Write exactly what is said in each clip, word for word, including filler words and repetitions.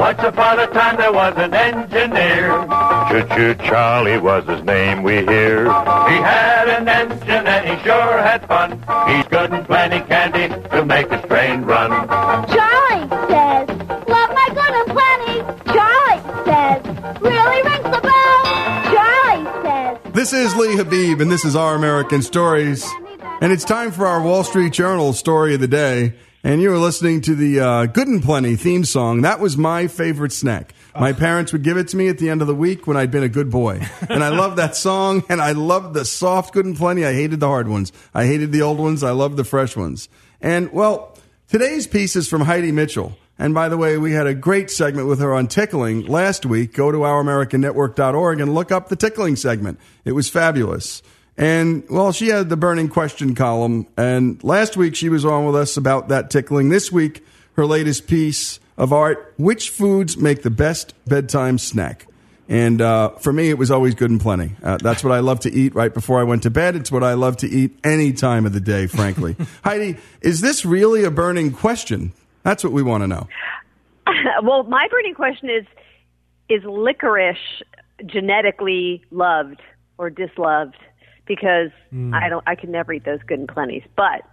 Once upon a time there was an engineer. Choo-choo Charlie was his name, we hear. He had an engine and he sure had fun. He's good and plenty candy to make his train run. Charlie says, love my good and plenty. Charlie says, really rings the bell. Charlie says. This is Lee Habib, and this is Our American Stories. And it's time for our Wall Street Journal story of the day. And you were listening to the uh, Good and Plenty theme song. That was my favorite snack. My parents would give it to me at the end of the week when I'd been a good boy. And I loved that song, and I loved the soft Good and Plenty. I hated the hard ones. I hated the old ones. I loved the fresh ones. And, well, today's piece is from Heidi Mitchell. And, by the way, we had a great segment with her on tickling last week. Go to our american network dot org and look up the tickling segment. It was fabulous. And, well, she had the burning question column, and last week she was on with us about that tickling. This week, her latest piece of art, which foods make the best bedtime snack? And uh, for me, it was always Good and Plenty. Uh, that's what I love to eat right before I went to bed. It's what I love to eat any time of the day, frankly. Heidi, is this really a burning question? That's what we want to know. Well, my burning question is, is licorice genetically loved or disloved? Because mm. I don't, I could never eat those Good and Plenties. But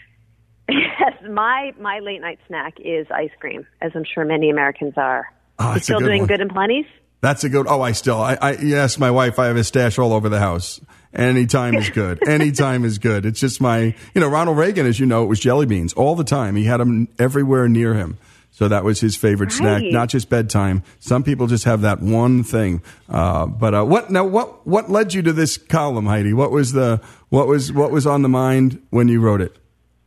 yes, my my late night snack is ice cream, as I'm sure many Americans are. Oh, you still good doing one. Good and Plenties? That's a good. Oh, I still. I, I yes, my wife. I have a stash all over the house. Anytime is good. Anytime is good. It's just my. You know, Ronald Reagan, as you know, it was jelly beans all the time. He had them everywhere near him. So that was his favorite right. snack, not just bedtime. Some people just have that one thing. Uh, but uh, what now? What what led you to this column, Heidi? What was the what was what was on the mind when you wrote it?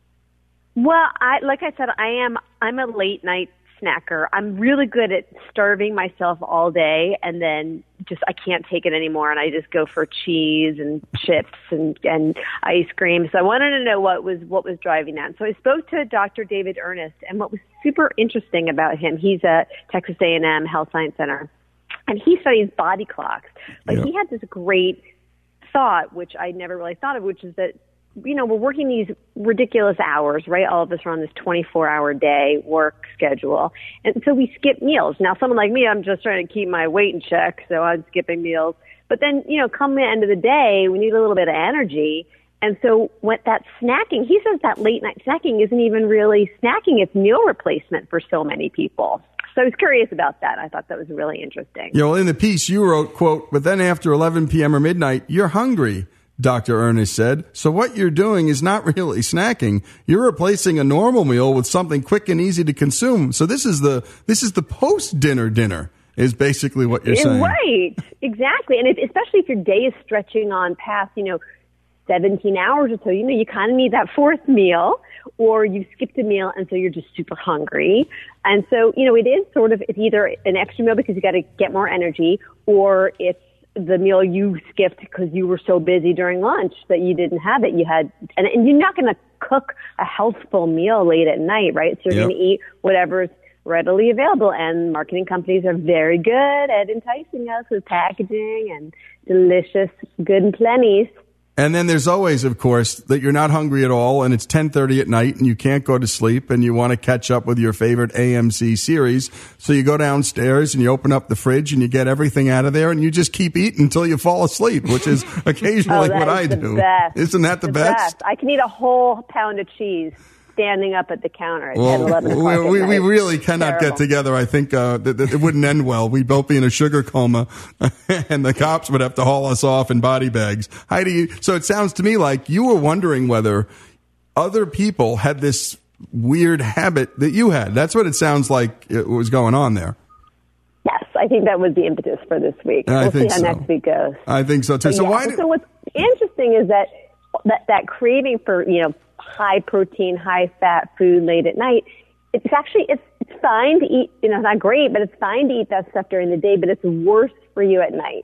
Well, I like I said, I am I'm a late night snacker. I'm really good at starving myself all day, and then just I can't take it anymore, and I just go for cheese and chips and, and ice cream. So I wanted to know what was what was driving that. So I spoke to Doctor David Ernest, and what was super interesting about him, he's at Texas A and M Health Science Center, and he studies body clocks. But yep. he had this great thought, which I never really thought of, which is that you know, we're working these ridiculous hours, right? All of us are on this twenty-four hour day work schedule. And so we skip meals. Now, someone like me, I'm just trying to keep my weight in check, so I'm skipping meals. But then, you know, come the end of the day, we need a little bit of energy. And so what that snacking, he says that late night snacking isn't even really snacking. It's meal replacement for so many people. So I was curious about that. I thought that was really interesting. You know, in the piece you wrote, quote, but then after eleven p.m. or midnight, you're hungry. Doctor Ernest said, so what you're doing is not really snacking. You're replacing a normal meal with something quick and easy to consume. So this is the this is the post-dinner dinner is basically what you're saying. Right, exactly. And if, especially if your day is stretching on past, you know, seventeen hours or so, you know, you kind of need that fourth meal, or you skipped a meal and so you're just super hungry. And so, you know, it is sort of, it's either an extra meal because you got to get more energy, or it's the meal you skipped because you were so busy during lunch that you didn't have it. You had, and, and you're not going to cook a healthful meal late at night, right? So you're yep. going to eat whatever's readily available. And marketing companies are very good at enticing us with packaging and delicious Good and Plenties. And then there's always, of course, that you're not hungry at all, and it's ten thirty at night, and you can't go to sleep, and you want to catch up with your favorite A M C series. So you go downstairs, and you open up the fridge, and you get everything out of there, and you just keep eating until you fall asleep, which is occasionally oh, what I is the do. Best. Isn't that the, the best? best? I can eat a whole pound of cheese standing up at the counter at well, ten, eleven o'clock we, we, we really it's cannot terrible. get together. I think uh, th- th- it wouldn't end well. We'd both be in a sugar coma, and the cops would have to haul us off in body bags. Heidi, so it sounds to me like you were wondering whether other people had this weird habit that you had. That's what it sounds like it was going on there. Yes, I think that was the impetus for this week. I we'll think see how so. next week goes. I think so, too. But so yeah, why? Did- so what's interesting is that, that that craving for, you know, high protein, high fat food late at night, it's actually, it's, it's fine to eat, you know, it's not great, but it's fine to eat that stuff during the day, but it's worse for you at night.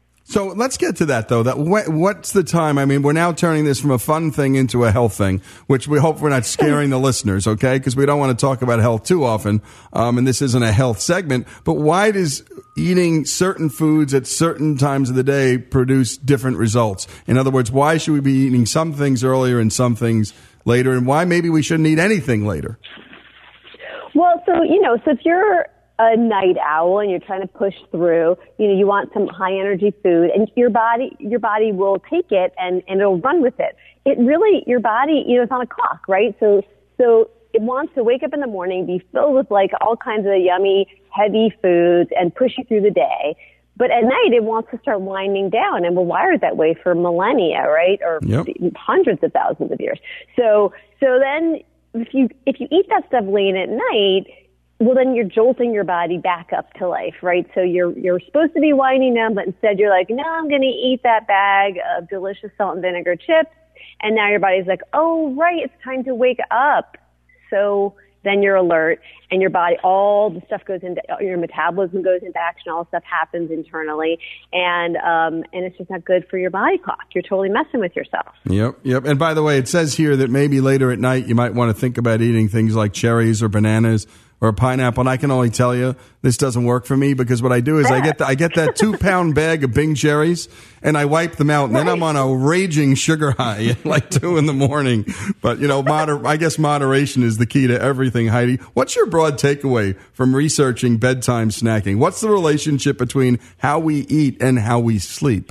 So let's get to that, though. That wh- what's the time? I mean, we're now turning this from a fun thing into a health thing, which we hope we're not scaring the listeners, okay? Because we don't want to talk about health too often, um, and this isn't a health segment. But why does eating certain foods at certain times of the day produce different results? In other words, why should we be eating some things earlier and some things later, and why maybe we shouldn't eat anything later? Well, so, you know, so if you're a night owl and you're trying to push through, you know, you want some high energy food, and your body, your body will take it and, and it'll run with it. It really, your body, you know, it's on a clock, right? So, so it wants to wake up in the morning, be filled with like all kinds of yummy, heavy foods and push you through the day. But at night, it wants to start winding down, and we're wired that way for millennia, right? Or yep. hundreds of thousands of years. So, so then if you, if you eat that stuff late at night, well, then you're jolting your body back up to life, right? So you're you're supposed to be winding down, but instead you're like, no, I'm going to eat that bag of delicious salt and vinegar chips. And now your body's like, oh, right, it's time to wake up. So then you're alert, and your body, all the stuff goes into, your metabolism goes into action, all the stuff happens internally, and um, and it's just not good for your body clock. You're totally messing with yourself. Yep, yep. And by the way, it says here that maybe later at night you might want to think about eating things like cherries or bananas or a pineapple. And I can only tell you this doesn't work for me, because what I do is I get the, I get that two pound bag of Bing cherries and I wipe them out, and then I'm on a raging sugar high at like two in the morning. But you know, moder- I guess moderation is the key to everything. Heidi, what's your broad takeaway from researching bedtime snacking? What's the relationship between how we eat and how we sleep?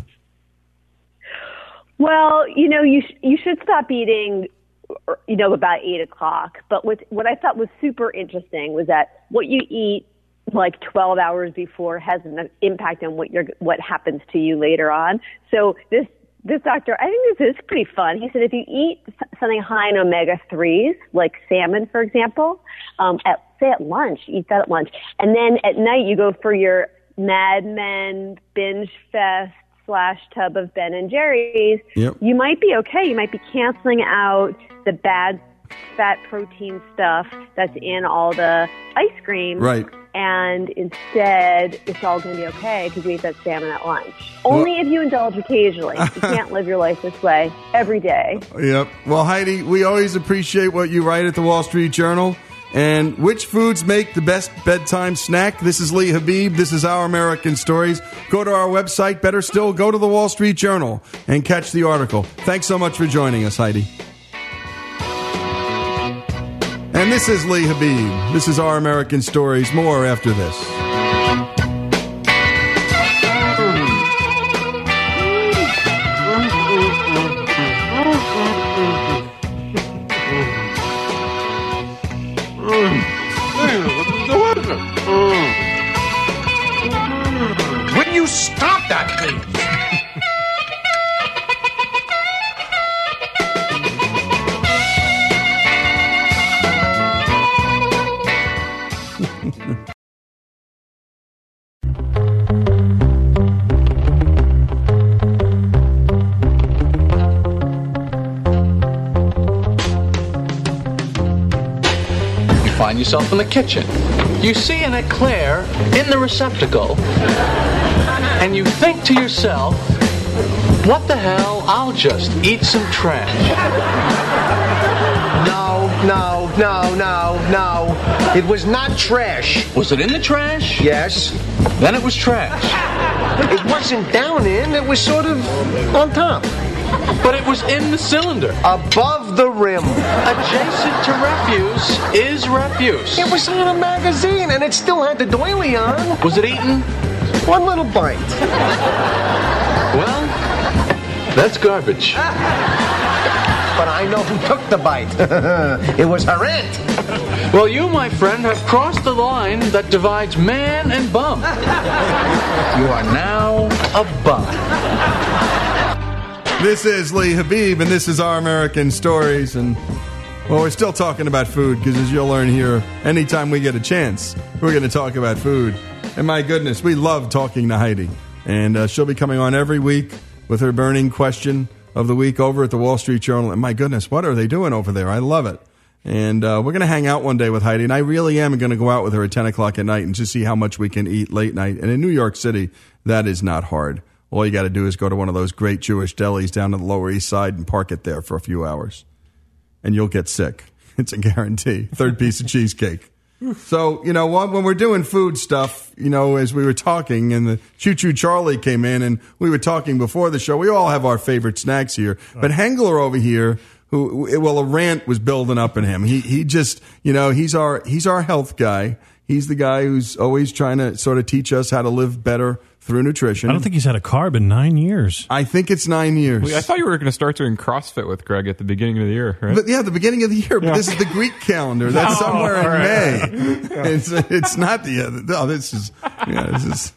Well, you know, you sh- you should stop eating, you know, about eight o'clock. But what what I thought was super interesting was that what you eat like twelve hours before has an impact on what you're what happens to you later on. So this this doctor, I think this is pretty fun. He said if you eat something high in omega threes, like salmon, for example, um, at say at lunch, eat that at lunch, and then at night you go for your Mad Men binge fest slash tub of Ben and Jerry's, yep. You might be okay. You might be canceling out the bad fat protein stuff that's in all the ice cream. Right. And instead, it's all going to be okay because you ate that salmon at lunch. Only well, if you indulge occasionally. You can't live your life this way every day. Yep. Well, Heidi, we always appreciate what you write at the Wall Street Journal. And which foods make the best bedtime snack? This is Lee Habib. This is Our American Stories. Go to our website. Better still, go to the Wall Street Journal and catch the article. Thanks so much for joining us, Heidi. And this is Lee Habib. This is Our American Stories. More after this. Will you stop that, please? Find yourself in the kitchen. You see an eclair in the receptacle, and you think to yourself, what the hell, I'll just eat some trash. No, no, no, no, no. It was not trash. Was it in the trash? Yes. Then it was trash. It wasn't down in, it was sort of on top. But it was in the cylinder. Above the rim. Adjacent to refuse is refuse. It was on a magazine, and it still had the doily on. Was it eaten? One little bite. Well, that's garbage. But I know who took the bite. It was her aunt. Well, you, my friend, have crossed the line that divides man and bum. You are now a bum. This is Lee Habib, and this is Our American Stories. And, well, we're still talking about food, because as you'll learn here, anytime we get a chance, we're going to talk about food. And my goodness, we love talking to Heidi. And uh, she'll be coming on every week with her burning question of the week over at the Wall Street Journal. And my goodness, what are they doing over there? I love it. And uh, we're going to hang out one day with Heidi, and I really am going to go out with her at ten o'clock at night and just see how much we can eat late night. And in New York City, that is not hard. All you got to do is go to one of those great Jewish delis down on the Lower East Side and park it there for a few hours. And you'll get sick. It's a guarantee. Third piece of cheesecake. So, you know, when we're doing food stuff, you know, as we were talking and the Choo Choo Charlie came in and we were talking before the show, we all have our favorite snacks here. But Hengler over here, who, well, a rant was building up in him. He, he just, you know, he's our, he's our health guy. He's the guy who's always trying to sort of teach us how to live better through nutrition. I don't think he's had a carb in nine years. I think it's nine years. Wait, I thought you were going to start doing CrossFit with Greg at the beginning of the year, right? But yeah, the beginning of the year. But Yeah. this is the Greek calendar. That's Oh, somewhere in all right. May. It's it's not the other. No, this is yeah. This is.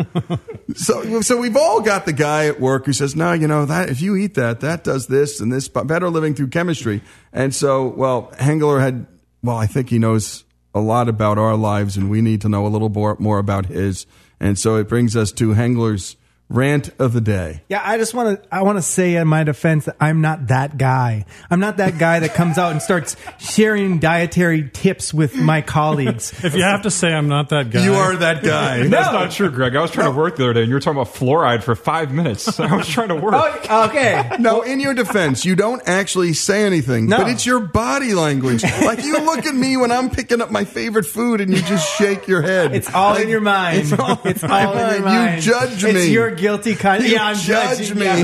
So, so we've all got the guy at work who says, no, you know, that if you eat that, that does this and this, but better living through chemistry. And so, well, Hengler had, well, I think he knows a lot about our lives, and we need to know a little more, more about his. And so it brings us to Hengler's rant of the day. Yeah, I just want to I want to say in my defense that I'm not that guy. I'm not that guy that comes out and starts sharing dietary tips with my colleagues. If you have to say I'm not that guy. You are that guy. That's not true, Greg. I was trying to work the other day, and you were talking about fluoride for five minutes. I was trying to work. Oh, okay. No, in your defense, you don't actually say anything, No. but it's your body language. Like you look at me when I'm picking up my favorite food and you just shake your head. It's all Like, in your mind. It's all, It's in my all in your mind. mind. You judge me. It's your guilty conscience. You Yeah, I'm judge judging. me.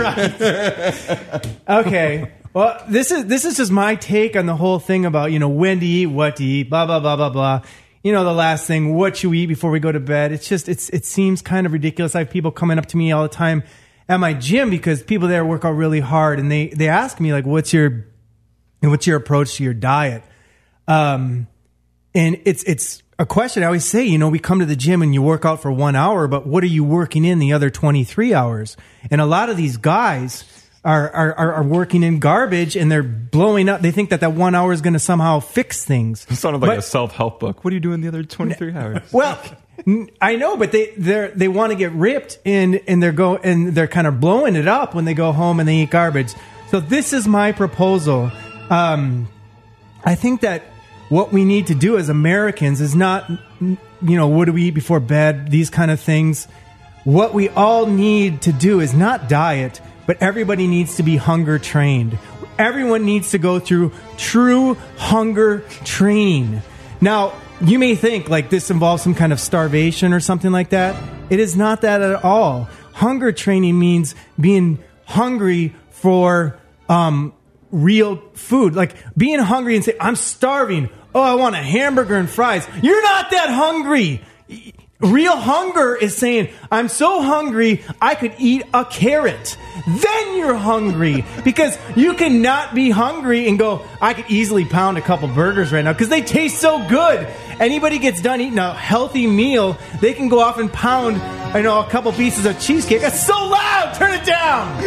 Yeah, right. Okay. Well, this is this is just my take on the whole thing about, you know, when to eat, what to eat, blah blah blah blah blah. You know, the last thing, what you eat before we go to bed. It's just it's it seems kind of ridiculous. I have people coming up to me all the time at my gym because people there work out really hard, and they they ask me like, what's your what's your approach to your diet? Um, and it's it's a question I always say, you know, we come to the gym and you work out for one hour, but what are you working in the other twenty-three hours? And a lot of these guys are, are, are, are working in garbage, and they're blowing up. They think that that one hour is going to somehow fix things. It sounded like But- a self-help book. What are you doing the other twenty-three hours? Well, n- I know, but they they they want to get ripped, and and they're go and they're kind of blowing it up when they go home and they eat garbage. So this is my proposal. Um, I think that what we need to do as Americans is not, you know, what do we eat before bed? These kind of things. What we all need to do is not diet, but everybody needs to be hunger trained. Everyone needs to go through true hunger training. Now, you may think like this involves some kind of starvation or something like that. It is not that at all. Hunger training means being hungry for um, real food. Like being hungry and say, I'm starving. Oh, I want a hamburger and fries. You're not that hungry. Real hunger is saying, I'm so hungry, I could eat a carrot. Then you're hungry. Because you cannot be hungry and go, I could easily pound a couple burgers right now because they taste so good. Anybody gets done eating a healthy meal, they can go off and pound, you know, a couple pieces of cheesecake. That's so loud. Turn it down.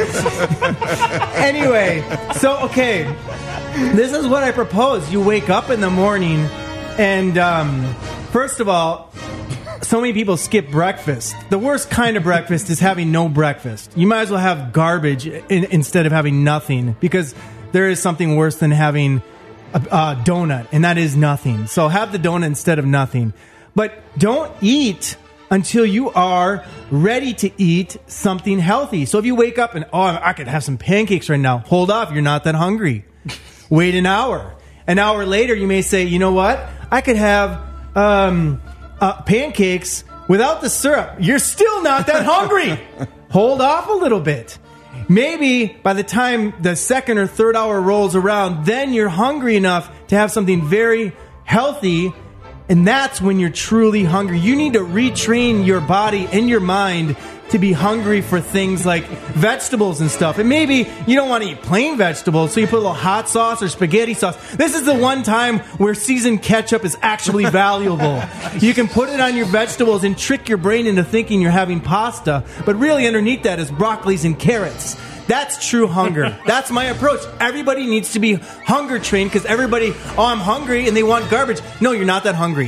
Anyway, so, okay. This is what I propose. You wake up in the morning and, um, first of all, so many people skip breakfast. The worst kind of breakfast is having no breakfast. You might as well have garbage in, instead of having nothing, because there is something worse than having a, a donut, and that is nothing. So have the donut instead of nothing. But don't eat until you are ready to eat something healthy. So if you wake up and, oh, I could have some pancakes right now. Hold off. You're not that hungry. Wait an hour. An hour later, you may say, you know what? I could have um, uh, pancakes without the syrup. You're still not that hungry. Hold off a little bit. Maybe by the time the second or third hour rolls around, then you're hungry enough to have something very healthy. And that's when you're truly hungry. You need to retrain your body and your mind to be hungry for things like vegetables and stuff. And maybe you don't want to eat plain vegetables, so you put a little hot sauce or spaghetti sauce. This is the one time where seasoned ketchup is actually valuable. You can put it on your vegetables and trick your brain into thinking you're having pasta, but really underneath that is broccolis and carrots. That's true hunger. That's my approach. Everybody needs to be hunger trained, because everybody, oh, I'm hungry, and they want garbage. No, you're not that hungry.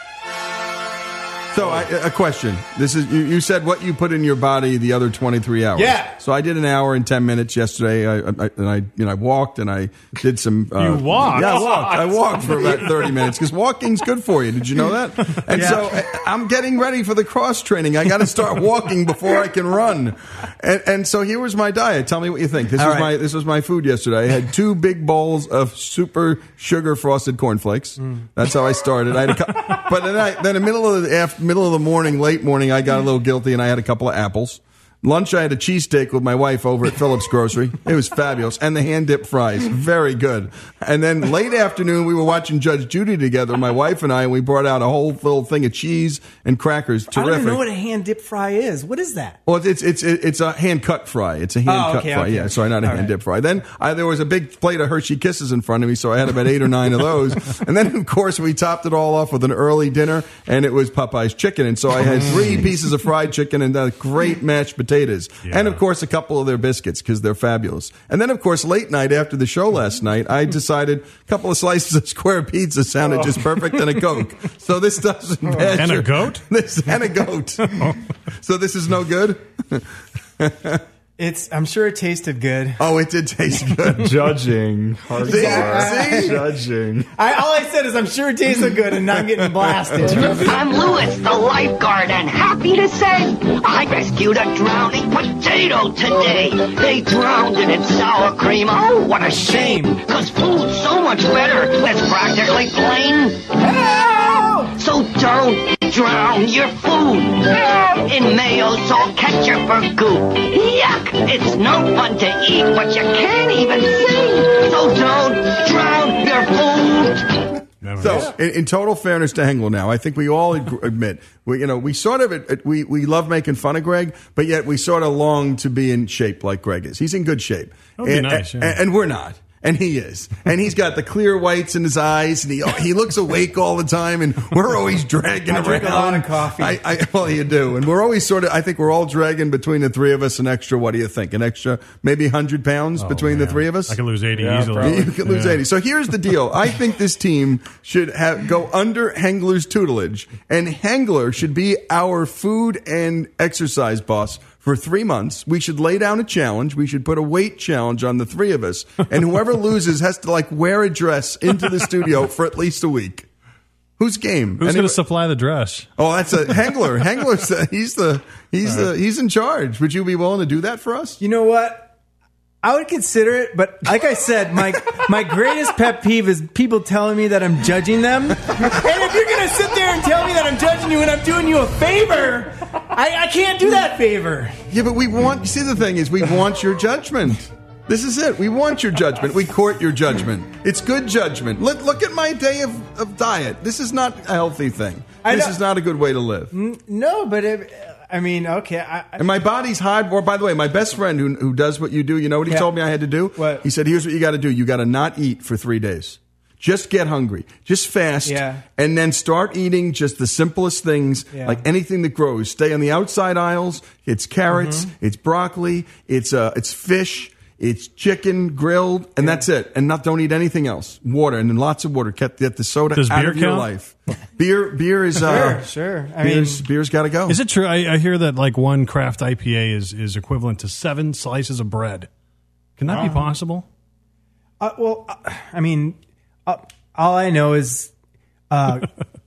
So, I, a question. This is you, you said what you put in your body the other twenty-three hours. Yeah. So I did an hour and ten minutes yesterday. I, I, and I, you know, I walked and I did some. Uh, You walked? Yeah, I walked. I walked for about thirty minutes because walking's good for you. Did you know that? And Yeah. so I- I'm getting ready for the cross training. I got to start walking before I can run. And, and so here was my diet. Tell me what you think. This All was right. my this was my food yesterday. I had two big bowls of super sugar frosted cornflakes. Mm. That's how I started. I had a cu- but then I, then in the middle of the after, middle of the morning, late morning, I got a little guilty and I had a couple of apples. Lunch, I had a cheesesteak with my wife over at Phillips Grocery. It was fabulous. And the hand-dipped fries. Very good. And then late afternoon, we were watching Judge Judy together, my wife and I, and we brought out a whole little thing of cheese and crackers. Terrific. I don't even know what a hand-dipped fry is. What is that? Well, it's it's it's a hand-cut fry. It's a hand-cut oh, okay, fry. okay. Yeah, sorry, not a All hand-dipped fry. Then I, there was a big plate of Hershey Kisses in front of me, so I had about eight or nine of those. And then, of course, we topped it all off with an early dinner, and it was Popeye's chicken. And so I had three pieces of fried chicken and uh, great mashed potatoes. Yeah. And, of course, a couple of their biscuits because they're fabulous. And then, of course, late night after the show last night, I decided a couple of slices of square pizza sounded just perfect and a Coke. So this doesn't measure. And a goat? This, and a goat. So this is no good? It's. I'm sure it tasted good. Oh, it did taste good. Judging. Hardcore. See? Judging. I, all I said is I'm sure it tasted good and not getting blasted. I'm Lewis, the lifeguard, and happy to say I rescued a drowning potato today. They drowned in its sour cream. Oh, what a shame. Because food's so much better. That's practically plain. Help! So don't drown your food in mayo, salt, ketchup, or goop. Yuck! It's no fun to eat, but you can't even sing. So don't drown your food. So, in, in total fairness to Hengler, now I think we all ag- admit, we, you know, we sort of it, we we love making fun of Greg, but yet we sort of long to be in shape like Greg is. He's in good shape, That would be and, nice, and, yeah. and we're not. And he is. And he's got the clear whites in his eyes, and he he looks awake all the time, and we're always dragging I around. drink a lot of coffee. I, I, well, you do. And we're always sort of, I think we're all dragging between the three of us an extra, what do you think, an extra maybe one hundred pounds Oh, between man. the three of us? I could lose eighty Yeah, easily. probably. You could lose Yeah. eighty. So here's the deal. I think this team should have go under Hengler's tutelage, and Hengler should be our food and exercise boss for three months. We should lay down a challenge. We should put a weight challenge on the three of us, and whoever loses has to like wear a dress into the studio for at least a week. Who's game? Who's Anyway- going to supply the dress? Oh, that's a Hengler. Hengler's the, he's the he's the he's in charge. Would you be willing to do that for us? You know what? I would consider it, but like I said, my my greatest pet peeve is people telling me that I'm judging them. And if you're going to sit there and tell me that I'm judging you and I'm doing you a favor, I, I can't do that favor. Yeah, but we want. See, the thing is, we want your judgment. This is it. We want your judgment. We court your judgment. It's good judgment. Look, look at my day of, of diet. This is not a healthy thing. I This know- is not a good way to live. No, but it, I mean, okay. I, I, And my body's hard. Or by the way, my best friend who who does what you do, you know what he Yeah. told me I had to do? What? He said, here's what you got to do. You got to not eat for three days. Just get hungry. Just fast. Yeah. And then start eating just the simplest things, Yeah. like anything that grows. Stay on the outside aisles. It's carrots. Mm-hmm. It's broccoli. It's uh, it's fish. It's chicken grilled, and that's it. And not don't eat anything else. Water, and then lots of water. Get, get the soda Does out beer of your count? life. Beer, beer is uh, Sure, sure. I beer's, mean- beer's got to go. Is it true? I, I hear that like one craft I P A is, is equivalent to seven slices of bread. Can that be possible? Uh, well, uh, I mean, uh, all I know is, uh,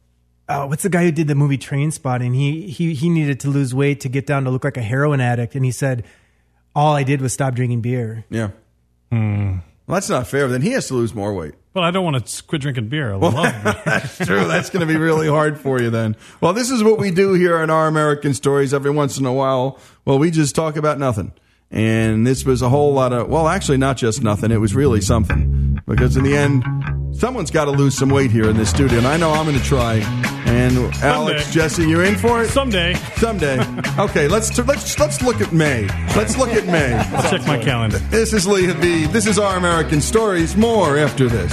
uh, what's the guy who did the movie Trainspotting? He he he needed to lose weight to get down to look like a heroin addict, and he said, "All I did was stop drinking beer." Yeah. Well, that's not fair. Then he has to lose more weight. Well, I don't want to quit drinking beer. I love beer. That's true. That's going to be really hard for you then. Well, this is what we do here in Our American Stories every once in a while. Well, we just talk about nothing. And this was a whole lot of, well, actually not just nothing. It was really something. Because in the end, someone's got to lose some weight here in this studio. And I know I'm going to try. And Alex, Someday. Jesse, you're in for it? Someday. Someday. Okay, let's let's let's look at May. Let's look at May. I'll check my calendar. This is Lee Habib. This is Our American Stories. More after this.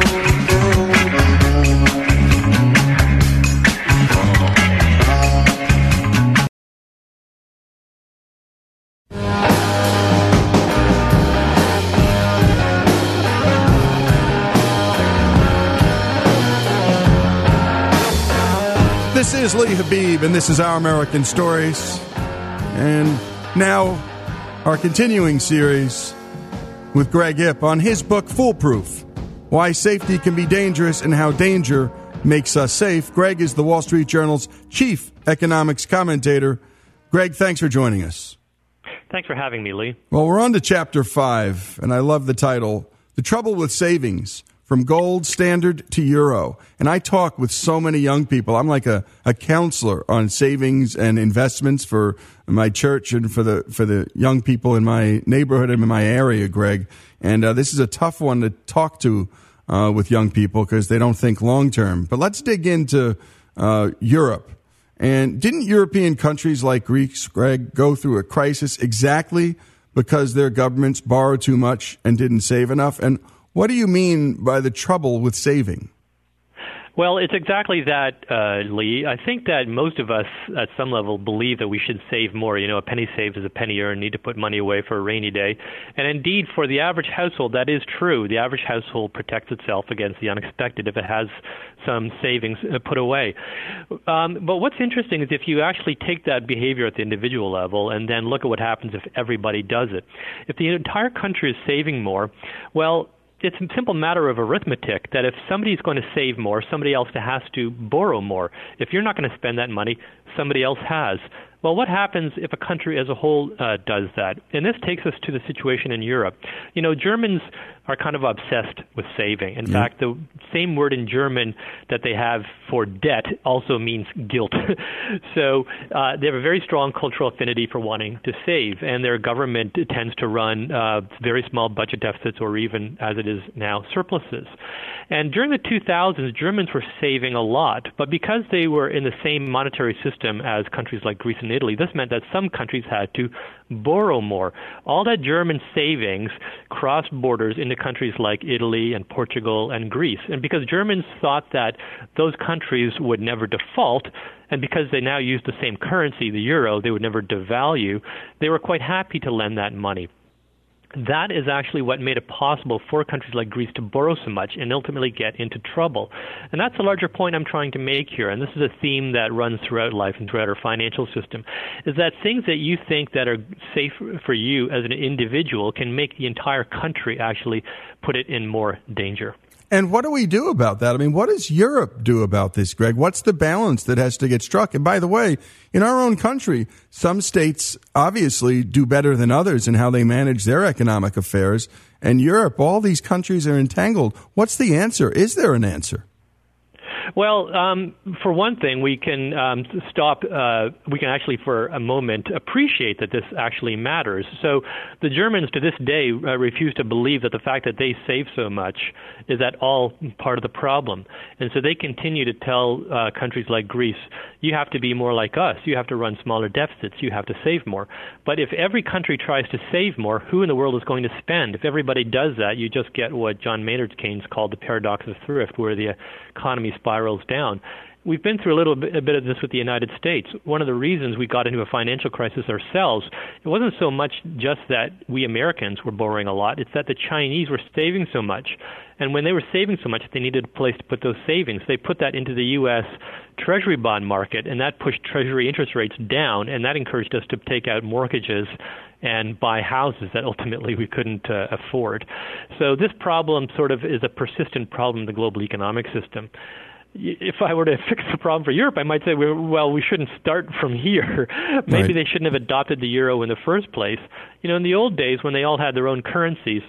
This is Lee Habib, and this is Our American Stories. And now, our continuing series with Greg Ip on his book, Foolproof, Why Safety Can Be Dangerous and How Danger Makes Us Safe. Greg is the Wall Street Journal's chief economics commentator. Greg, thanks for joining us. Thanks for having me, Lee. Well, we're on to chapter five, and I love the title, The Trouble with Savings, from gold standard to euro. And I talk with so many young people. I'm like a, a counselor on savings and investments for my church and for the for the young people in my neighborhood and in my area, Greg. And uh, this is a tough one to talk to uh, with young people because they don't think long term. But let's dig into uh, Europe. And didn't European countries like Greece, Greg, go through a crisis exactly because their governments borrowed too much and didn't save enough? And what do you mean by the trouble with saving? Well, it's exactly that, uh, Lee. I think that most of us at some level believe that we should save more. You know, a penny saved is a penny earned, need to put money away for a rainy day. And indeed, for the average household, that is true. The average household protects itself against the unexpected if it has some savings put away. Um, but what's interesting is if you actually take that behavior at the individual level and then look at what happens if everybody does it. If the entire country is saving more, well, it's a simple matter of arithmetic that if somebody's going to save more, somebody else has to borrow more. If you're not going to spend that money, somebody else has. Well, what happens if a country as a whole uh, does that? And this takes us to the situation in Europe. You know, Germans are kind of obsessed with saving. In mm-hmm. fact, the same word in German that they have for debt also means guilt. So uh, they have a very strong cultural affinity for wanting to save, and their government tends to run uh, very small budget deficits or even, as it is now, surpluses. And during the two thousands, Germans were saving a lot, but because they were in the same monetary system as countries like Greece and Italy, this meant that some countries had to borrow more. All that German savings crossed borders into countries like Italy and Portugal and Greece. And because Germans thought that those countries would never default, and because they now use the same currency, the euro, they would never devalue, they were quite happy to lend that money. That is actually what made it possible for countries like Greece to borrow so much and ultimately get into trouble. And that's a larger point I'm trying to make here, and this is a theme that runs throughout life and throughout our financial system, is that things that you think that are safe for you as an individual can make the entire country actually put it in more danger. And what do we do about that? I mean, what does Europe do about this, Greg? What's the balance that has to get struck? And by the way, in our own country, some states obviously do better than others in how they manage their economic affairs. And Europe, all these countries are entangled. What's the answer? Is there an answer? Well, um, for one thing, we can um, stop, uh, we can actually for a moment appreciate that this actually matters. So the Germans to this day uh, refuse to believe that the fact that they save so much is at all part of the problem. And so they continue to tell uh, countries like Greece, you have to be more like us. You have to run smaller deficits. You have to save more. But if every country tries to save more, who in the world is going to spend? If everybody does that, you just get what John Maynard Keynes called the paradox of thrift, where the economy spirals down. We've been through a little bit, a bit of this with the United States. One of the reasons we got into a financial crisis ourselves, it wasn't so much just that we Americans were borrowing a lot, it's that the Chinese were saving so much. And when they were saving so much, they needed a place to put those savings. They put that into the U S Treasury bond market, and that pushed Treasury interest rates down, and that encouraged us to take out mortgages and buy houses that ultimately we couldn't uh, afford. So this problem sort of is a persistent problem in the global economic system. If I were to fix the problem for Europe, I might say, well, we shouldn't start from here. Maybe Right. they shouldn't have adopted the euro in the first place. You know, in the old days when they all had their own currencies,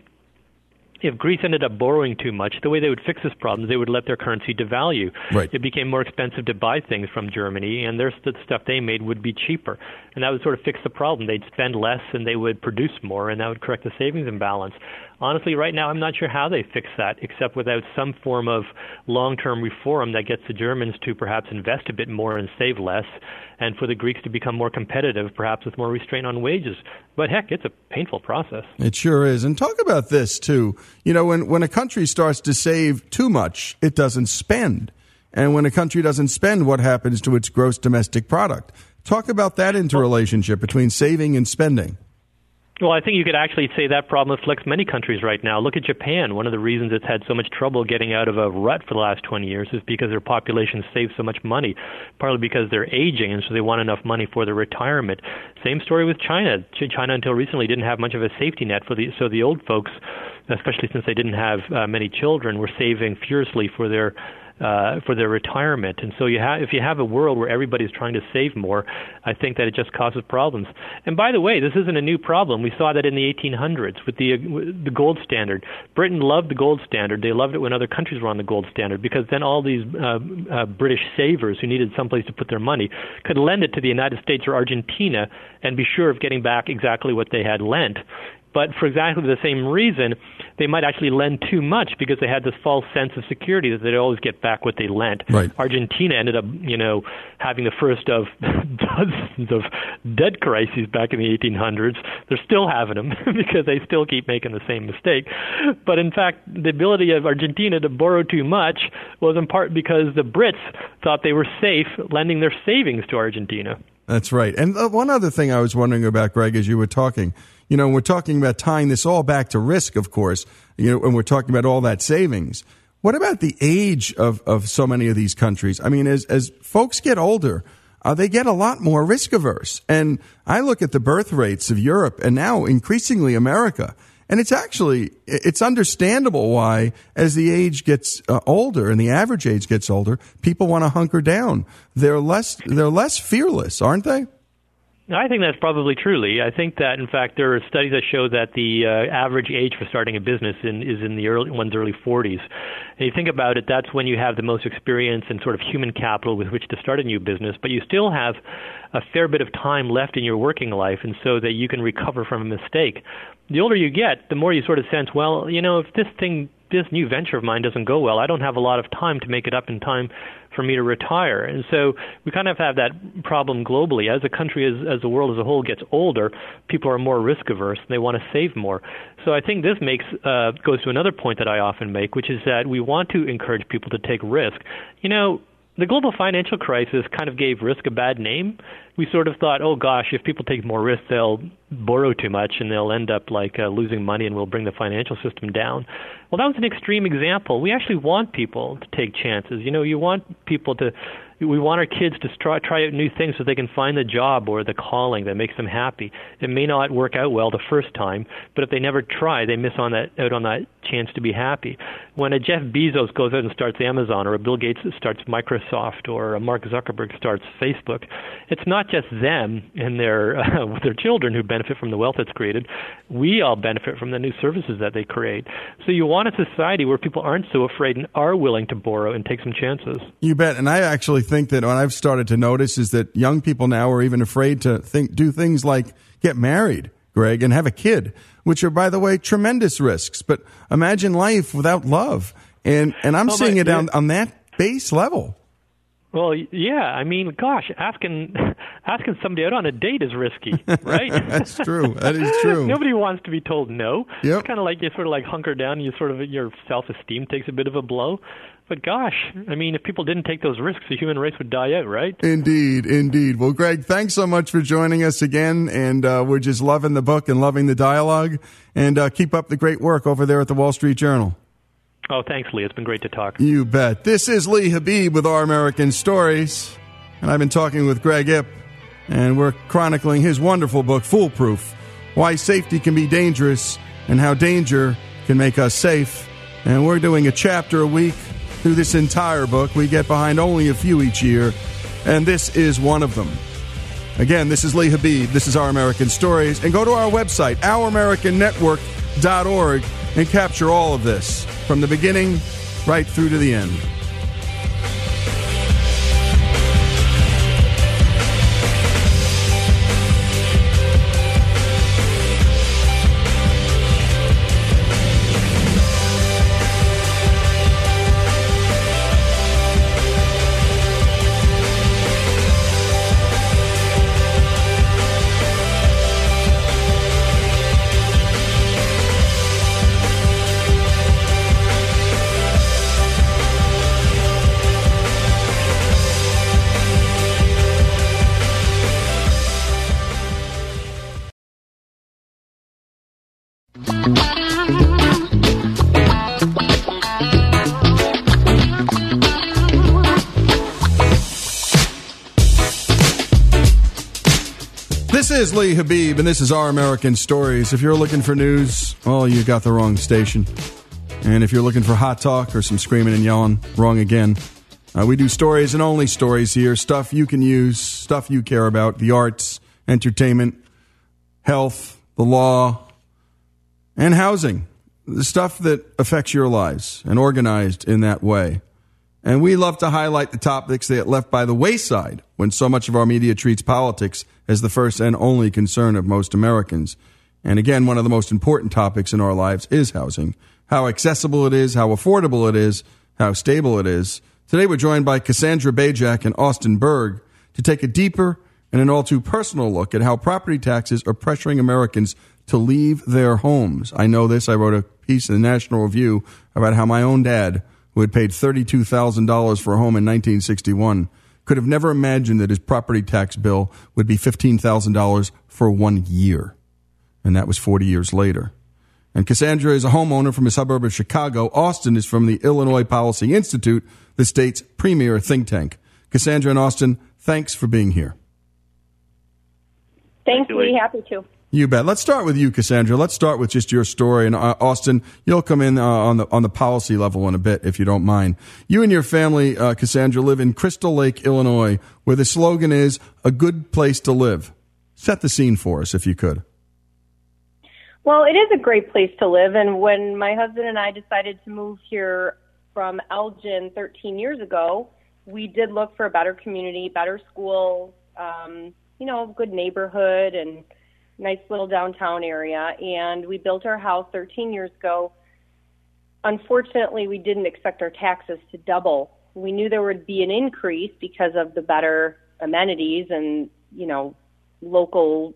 if Greece ended up borrowing too much, the way they would fix this problem is they would let their currency devalue. Right. It became more expensive to buy things from Germany, and their the stuff they made would be cheaper. And that would sort of fix the problem. They'd spend less and they would produce more, and that would correct the savings imbalance. Honestly, right now, I'm not sure how they fix that, except without some form of long-term reform that gets the Germans to perhaps invest a bit more and save less, and for the Greeks to become more competitive, perhaps with more restraint on wages. But heck, it's a painful process. It sure is. And talk about this, too. You know, when, when a country starts to save too much, it doesn't spend. And when a country doesn't spend, what happens to its gross domestic product? Talk about that interrelationship between saving and spending. Well, I think you could actually say that problem afflicts many countries right now. Look at Japan. One of the reasons it's had so much trouble getting out of a rut for the last twenty years is because their population saves so much money, partly because they're aging, and so they want enough money for their retirement. Same story with China. China, until recently, didn't have much of a safety net, for the so the old folks, especially since they didn't have uh, many children, were saving furiously for their uh, for their retirement. And so you have, if you have a world where everybody's trying to save more, I think that it just causes problems. And by the way, this isn't a new problem. We saw that in the eighteen hundreds with the uh, the gold standard. Britain loved the gold standard. They loved it when other countries were on the gold standard, because then all these uh, uh, British savers who needed someplace to put their money could lend it to the United States or Argentina and be sure of getting back exactly what they had lent. But for exactly the same reason, they might actually lend too much because they had this false sense of security that they'd always get back what they lent. Right. Argentina ended up, you know, having the first of dozens of debt crises back in the eighteen hundreds. They're still having them because they still keep making the same mistake. But in fact, the ability of Argentina to borrow too much was in part because the Brits thought they were safe lending their savings to Argentina. That's right. And uh, one other thing I was wondering about, Greg, as you were talking, you know, we're talking about tying this all back to risk, of course, you know, and we're talking about all that savings. What about the age of, of so many of these countries? I mean, as, as folks get older, uh, they get a lot more risk averse. And I look at the birth rates of Europe and now increasingly America. And it's actually, it's understandable why, as the age gets uh, older and the average age gets older, people want to hunker down. They're less, they're less fearless, aren't they? I think that's probably true, Lee. I think that, in fact, there are studies that show that the uh, average age for starting a business in, is in the early, one's early forties. And you think about it, that's when you have the most experience and sort of human capital with which to start a new business, but you still have a fair bit of time left in your working life, and so that you can recover from a mistake. The older you get, the more you sort of sense, well, you know, if this thing, this new venture of mine doesn't go well, I don't have a lot of time to make it up in time for me to retire. And so we kind of have that problem globally. As a country, as, as the world as a whole gets older, people are more risk averse and they want to save more. So I think this makes uh, goes to another point that I often make, which is that we want to encourage people to take risk. You know, the global financial crisis kind of gave risk a bad name. We sort of thought, oh gosh, if people take more risk, they'll borrow too much and they'll end up like uh, losing money and we'll bring the financial system down. Well, that was an extreme example. We actually want people to take chances. You know, you want people to, we want our kids to try, try out new things so they can find the job or the calling that makes them happy. It may not work out well the first time, but if they never try, they miss on that out on that chance to be happy. When a Jeff Bezos goes out and starts Amazon, or a Bill Gates starts Microsoft, or a Mark Zuckerberg starts Facebook, it's not just them and their uh, their children who benefit from the wealth that's created. We all benefit from the new services that they create. So you want a society where people aren't so afraid and are willing to borrow and take some chances. You bet. And I actually think that what I've started to notice is that young people now are even afraid to think, do things like get married, Greg, and have a kid, which are, by the way, tremendous risks. But imagine life without love. And and I'm oh, seeing my, it on, on that base level. Well, yeah. I mean, gosh, asking asking somebody out on a date is risky, right? That's true. That is true. Nobody wants to be told no. Yep. It's kind of like you sort of like hunker down and you sort of, your self-esteem takes a bit of a blow. But gosh, I mean, if people didn't take those risks, the human race would die out, right? Indeed, indeed. Well, Greg, thanks so much for joining us again. And uh, we're just loving the book and loving the dialogue. And uh, keep up the great work over there at the Wall Street Journal. Oh, thanks, Lee. It's been great to talk. You bet. This is Lee Habib with Our American Stories. And I've been talking with Greg Ip. And we're chronicling his wonderful book, Foolproof: Why Safety Can Be Dangerous and How Danger Can Make Us Safe. And we're doing a chapter a week through this entire book. We get behind only a few each year, and this is one of them. Again, this is Lee Habib. This is Our American Stories. And go to our website, our american network dot org, and capture all of this from the beginning right through to the end. This is Lee Habib, and this is Our American Stories. If you're looking for news, well, you got the wrong station. And if you're looking for hot talk or some screaming and yelling, wrong again. Uh, we do stories and only stories here, stuff you can use, stuff you care about, the arts, entertainment, health, the law, and housing. The stuff that affects your lives and organized in that way. And we love to highlight the topics that get left by the wayside when so much of our media treats politics as the first and only concern of most Americans. And again, one of the most important topics in our lives is housing. How accessible it is, how affordable it is, how stable it is. Today we're joined by Cassandra Bajak and Austin Berg to take a deeper and an all too personal look at how property taxes are pressuring Americans to leave their homes. I know this. I wrote a piece in the National Review about how my own dad, who had paid thirty-two thousand dollars for a home in nineteen sixty-one, could have never imagined that his property tax bill would be fifteen thousand dollars for one year. And that was forty years later. And Cassandra is a homeowner from a suburb of Chicago. Austin is from the Illinois Policy Institute, the state's premier think tank. Cassandra and Austin, thanks for being here. Thanks, Lee. Happy to. You bet. Let's start with you, Cassandra. Let's start with just your story. And uh, Austin, you'll come in uh, on the on the policy level in a bit, if you don't mind. You and your family, uh, Cassandra, live in Crystal Lake, Illinois, where the slogan is "A good place to live." Set the scene for us, if you could. Well, it is a great place to live. And when my husband and I decided to move here from Elgin thirteen years ago, we did look for a better community, better schools, um, you know, good neighborhood, and nice little downtown area, and we built our house thirteen years ago. Unfortunately, we didn't expect our taxes to double. We knew there would be an increase because of the better amenities and, you know, local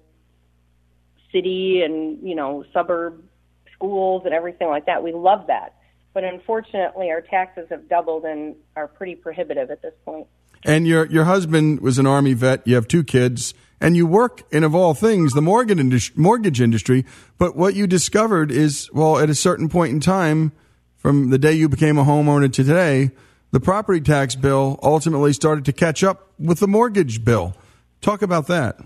city and, you know, suburb schools and everything like that. We love that. But unfortunately, our taxes have doubled and are pretty prohibitive at this point. And your your husband was an Army vet. You have two kids. And you work in, of all things, the mortgage industry, mortgage industry. But what you discovered is, well, at a certain point in time, from the day you became a homeowner to today, the property tax bill ultimately started to catch up with the mortgage bill. Talk about that.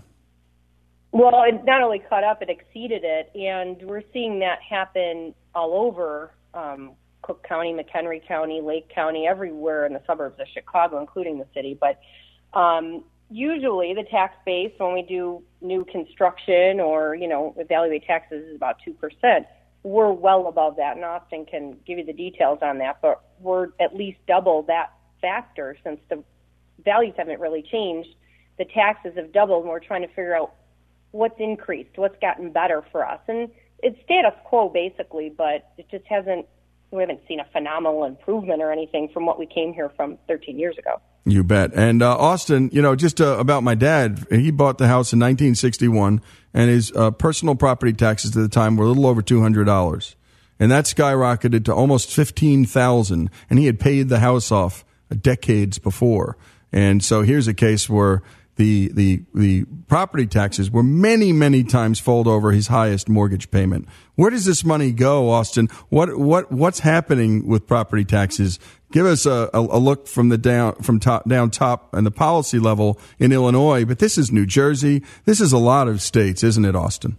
Well, it not only caught up, it exceeded it. And we're seeing that happen all over um, Cook County, McHenry County, Lake County, everywhere in the suburbs of Chicago, including the city. But um usually the tax base when we do new construction or, you know, evaluate taxes is about two percent. We're well above that, and Austin can give you the details on that, but we're at least double that factor since the values haven't really changed. The taxes have doubled, and we're trying to figure out what's increased, what's gotten better for us. And it's status quo, basically, but it just hasn't, we haven't seen a phenomenal improvement or anything from what we came here from thirteen years ago. You bet. And uh, Austin, you know, just uh, about my dad, he bought the house in nineteen sixty-one, and his uh, personal property taxes at the time were a little over two hundred dollars. And that skyrocketed to almost fifteen thousand dollars, and he had paid the house off decades before. And so here's a case where the the the property taxes were many, many times fold over his highest mortgage payment. Where does this money go, Austin? What what what's happening with property taxes? Give us a, a, a look from the down from top down top and the policy level in Illinois, but this is New Jersey. This is a lot of states, isn't it, Austin?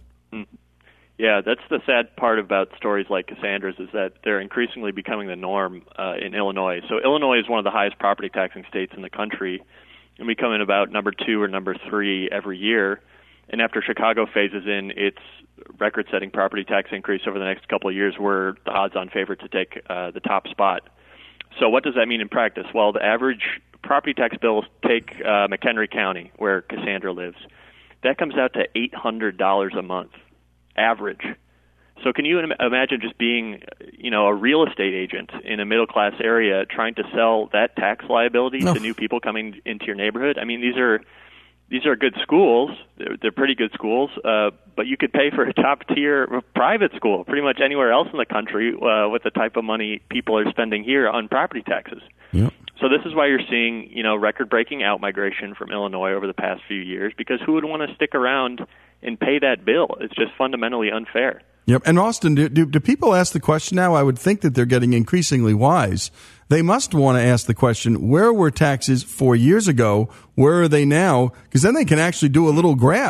Yeah, that's the sad part about stories like Cassandra's is that they're increasingly becoming the norm uh, in Illinois. So Illinois is one of the highest property taxing states in the country, and we come in about number two or number three every year. And after Chicago phases in its record-setting property tax increase over the next couple of years, we're the odds-on favorite to take uh, the top spot. So what does that mean in practice? Well, the average property tax bills, take uh, McHenry County, where Cassandra lives, that comes out to eight hundred dollars a month, average. So can you im- imagine just being, you know, a real estate agent in a middle-class area trying to sell that tax liability no. to new people coming into your neighborhood? I mean, these are these are good schools. They're, they're pretty good schools, uh, but you could pay for a top-tier private school pretty much anywhere else in the country uh, with the type of money people are spending here on property taxes. Yep. So this is why you're seeing, you know, record-breaking out-migration from Illinois over the past few years, because who would want to stick around and pay that bill? It's just fundamentally unfair. Yep. And Austin, do, do, do people ask the question now? I would think that they're getting increasingly wise. They must want to ask the question, where were taxes four years ago? Where are they now? Because then they can actually do a little graph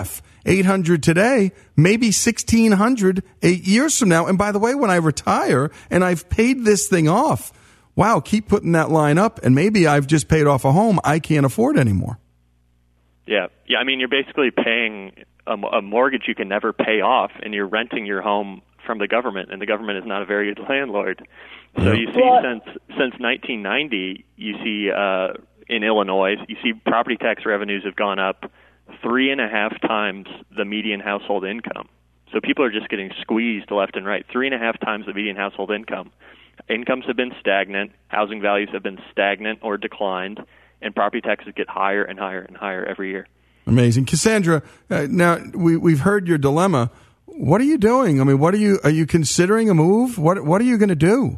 eight hundred today, maybe sixteen hundred eight years from now. And by the way, when I retire and I've paid this thing off, wow, keep putting that line up, and maybe I've just paid off a home I can't afford anymore. Yeah, yeah. I mean, you're basically paying a, a mortgage you can never pay off, and you're renting your home from the government, and the government is not a very good landlord. So you see, well, since since nineteen ninety, you see uh, in Illinois, you see property tax revenues have gone up three and a half times the median household income. So people are just getting squeezed left and right, three and a half times the median household income. Incomes have been stagnant, housing values have been stagnant or declined, and property taxes get higher and higher and higher every year. Amazing. Cassandra, uh, now we, we've heard your dilemma. What are you doing? I mean, what are you, are you considering a move? What, what are you going to do?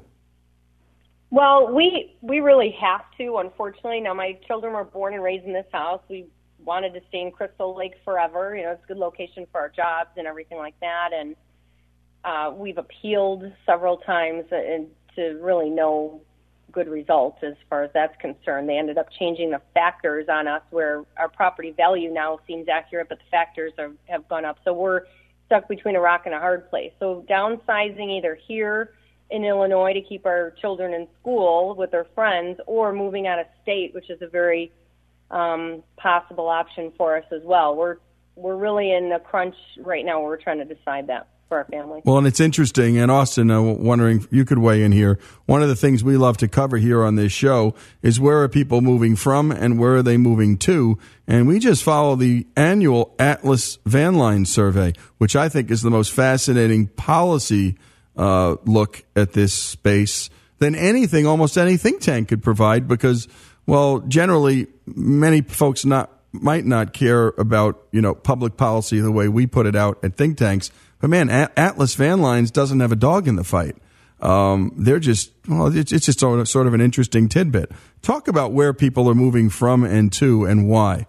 Well, we, we really have to, unfortunately. Now, my children were born and raised in this house. We wanted to stay in Crystal Lake forever. You know, it's a good location for our jobs and everything like that. And uh, we've appealed several times and to really no good results as far as that's concerned. They ended up changing the factors on us where our property value now seems accurate, but the factors are, have gone up. So we're stuck between a rock and a hard place. So downsizing either here in Illinois to keep our children in school with their friends, or moving out of state, which is a very um, possible option for us as well. We're we're really in a crunch right now where we're trying to decide that for our family. Well, and it's interesting. And Austin, uh, wondering if you could weigh in here. One of the things we love to cover here on this show is where are people moving from and where are they moving to? And we just follow the annual Atlas Van Line survey, which I think is the most fascinating policy uh, look at this space than anything, almost any think tank could provide, because, well, generally many folks not might not care about, you know, public policy the way we put it out at think tanks. But man, Atlas Van Lines doesn't have a dog in the fight. Um, they're just, well, it's, it's just sort of, sort of an interesting tidbit. Talk about where people are moving from and to and why.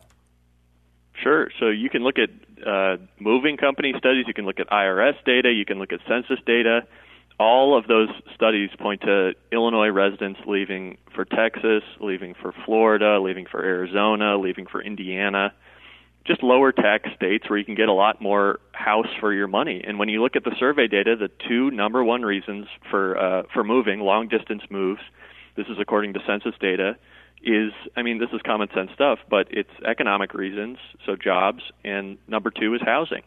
Sure. So you can look at uh, moving company studies. You can look at I R S data. You can look at census data. All of those studies point to Illinois residents leaving for Texas, leaving for Florida, leaving for Arizona, leaving for Indiana. Just lower tax states where you can get a lot more house for your money. And when you look at the survey data, the two number one reasons for uh, for moving, long distance moves, this is according to census data, is, I mean, this is common sense stuff, but it's economic reasons, so jobs, and number two is housing.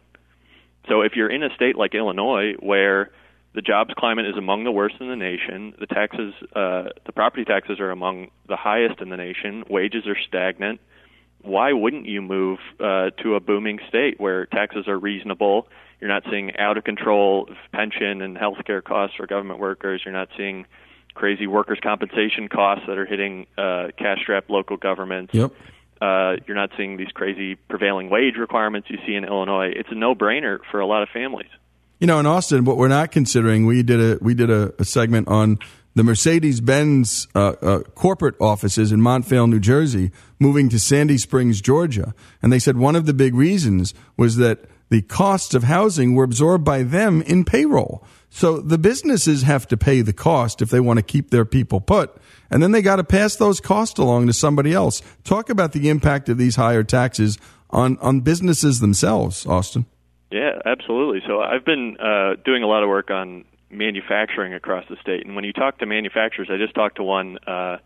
So if you're in a state like Illinois where the jobs climate is among the worst in the nation, the taxes, uh, the property taxes are among the highest in the nation, wages are stagnant, why wouldn't you move uh, to a booming state where taxes are reasonable? You're not seeing out-of-control pension and health care costs for government workers. You're not seeing crazy workers' compensation costs that are hitting uh, cash-strapped local governments. Yep. Uh, you're not seeing these crazy prevailing wage requirements you see in Illinois. It's a no-brainer for a lot of families. You know, in Austin, what we're not considering, we did a we did a, a segment on the Mercedes-Benz uh, uh, corporate offices in Montvale, New Jersey, moving to Sandy Springs, Georgia. And they said one of the big reasons was that the costs of housing were absorbed by them in payroll. So the businesses have to pay the cost if they want to keep their people put. And then they got to pass those costs along to somebody else. Talk about the impact of these higher taxes on, on businesses themselves, Austin. Yeah, absolutely. So I've been uh, doing a lot of work on manufacturing across the state. And when you talk to manufacturers, I just talked to one uh,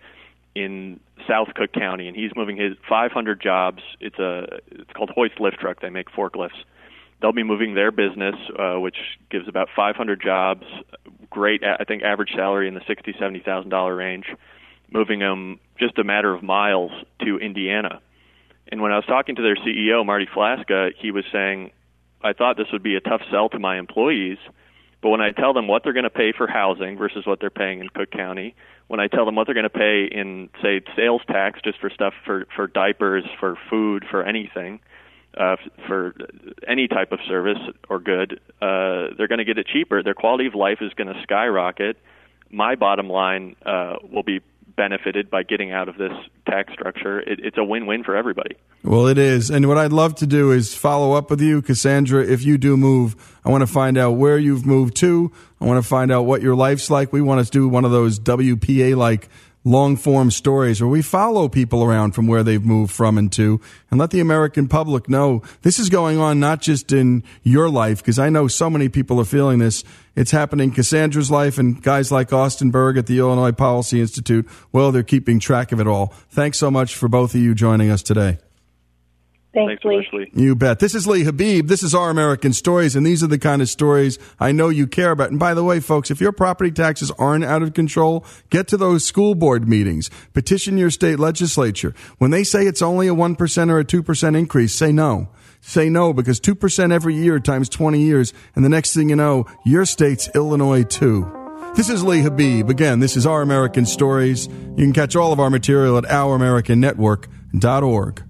in South Cook County, and he's moving his five hundred jobs. It's a it's called Hoist Lift Truck. They make forklifts. They'll be moving their business, uh, which gives about five hundred jobs, great, I think, average salary in the sixty thousand dollars, seventy thousand dollars range, moving them just a matter of miles to Indiana. And when I was talking to their C E O, Marty Flaska, he was saying, I thought this would be a tough sell to my employees, but when I tell them what they're going to pay for housing versus what they're paying in Cook County, when I tell them what they're going to pay in, say, sales tax just for stuff, for, for diapers, for food, for anything, uh, for any type of service or good, uh, they're going to get it cheaper. Their quality of life is going to skyrocket. My bottom line uh, will be benefited by getting out of this tax structure. It, it's a win-win for everybody. Well, it is. And what I'd love to do is follow up with you, Cassandra. If you do move, I want to find out where you've moved to. I want to find out what your life's like. We want to do one of those W P A-like long-form stories where we follow people around from where they've moved from and to, and let the American public know this is going on not just in your life, because I know so many people are feeling this. It's happening in Cassandra's life, and guys like Austin Berg at the Illinois Policy Institute, well, they're keeping track of it all. Thanks so much for both of you joining us today. Thanks, Thanks Lee. Lee. You bet. This is Lee Habib. This is Our American Stories, and these are the kind of stories I know you care about. And by the way, folks, if your property taxes aren't out of control, get to those school board meetings. Petition your state legislature. When they say it's only a one percent or a two percent increase, say no. Say no, because two percent every year times twenty years, and the next thing you know, your state's Illinois too. This is Lee Habib. Again, this is Our American Stories. You can catch all of our material at our american network dot org.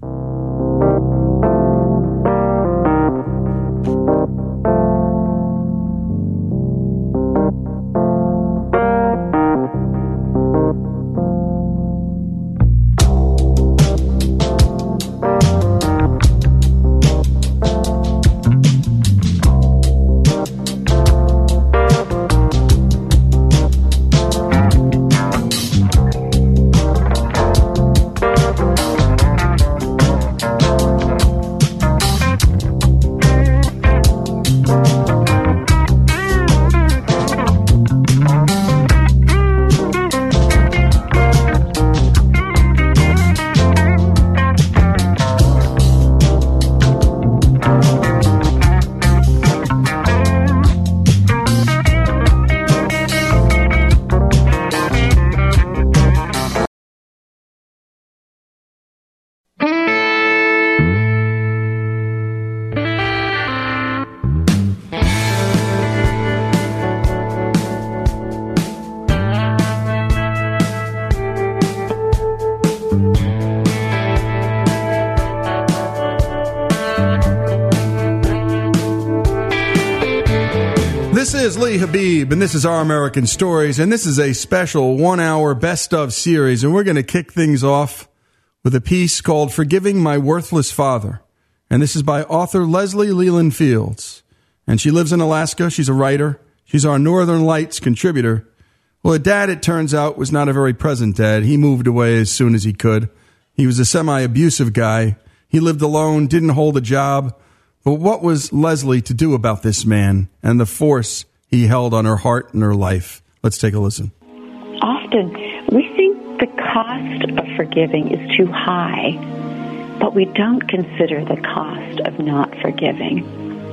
This is Lee Habib, and this is Our American Stories, and this is a special one-hour best-of series, and we're going to kick things off with a piece called Forgiving My Worthless Father, and this is by author Leslie Leland Fields, and she lives in Alaska. She's a writer. She's our Northern Lights contributor. Well, her dad, it turns out, was not a very present dad. He moved away as soon as he could. He was a semi-abusive guy. He lived alone, didn't hold a job. But what was Leslie to do about this man and the force he held on her heart and her life? Let's take a listen. Often we think the cost of forgiving is too high, but we don't consider the cost of not forgiving.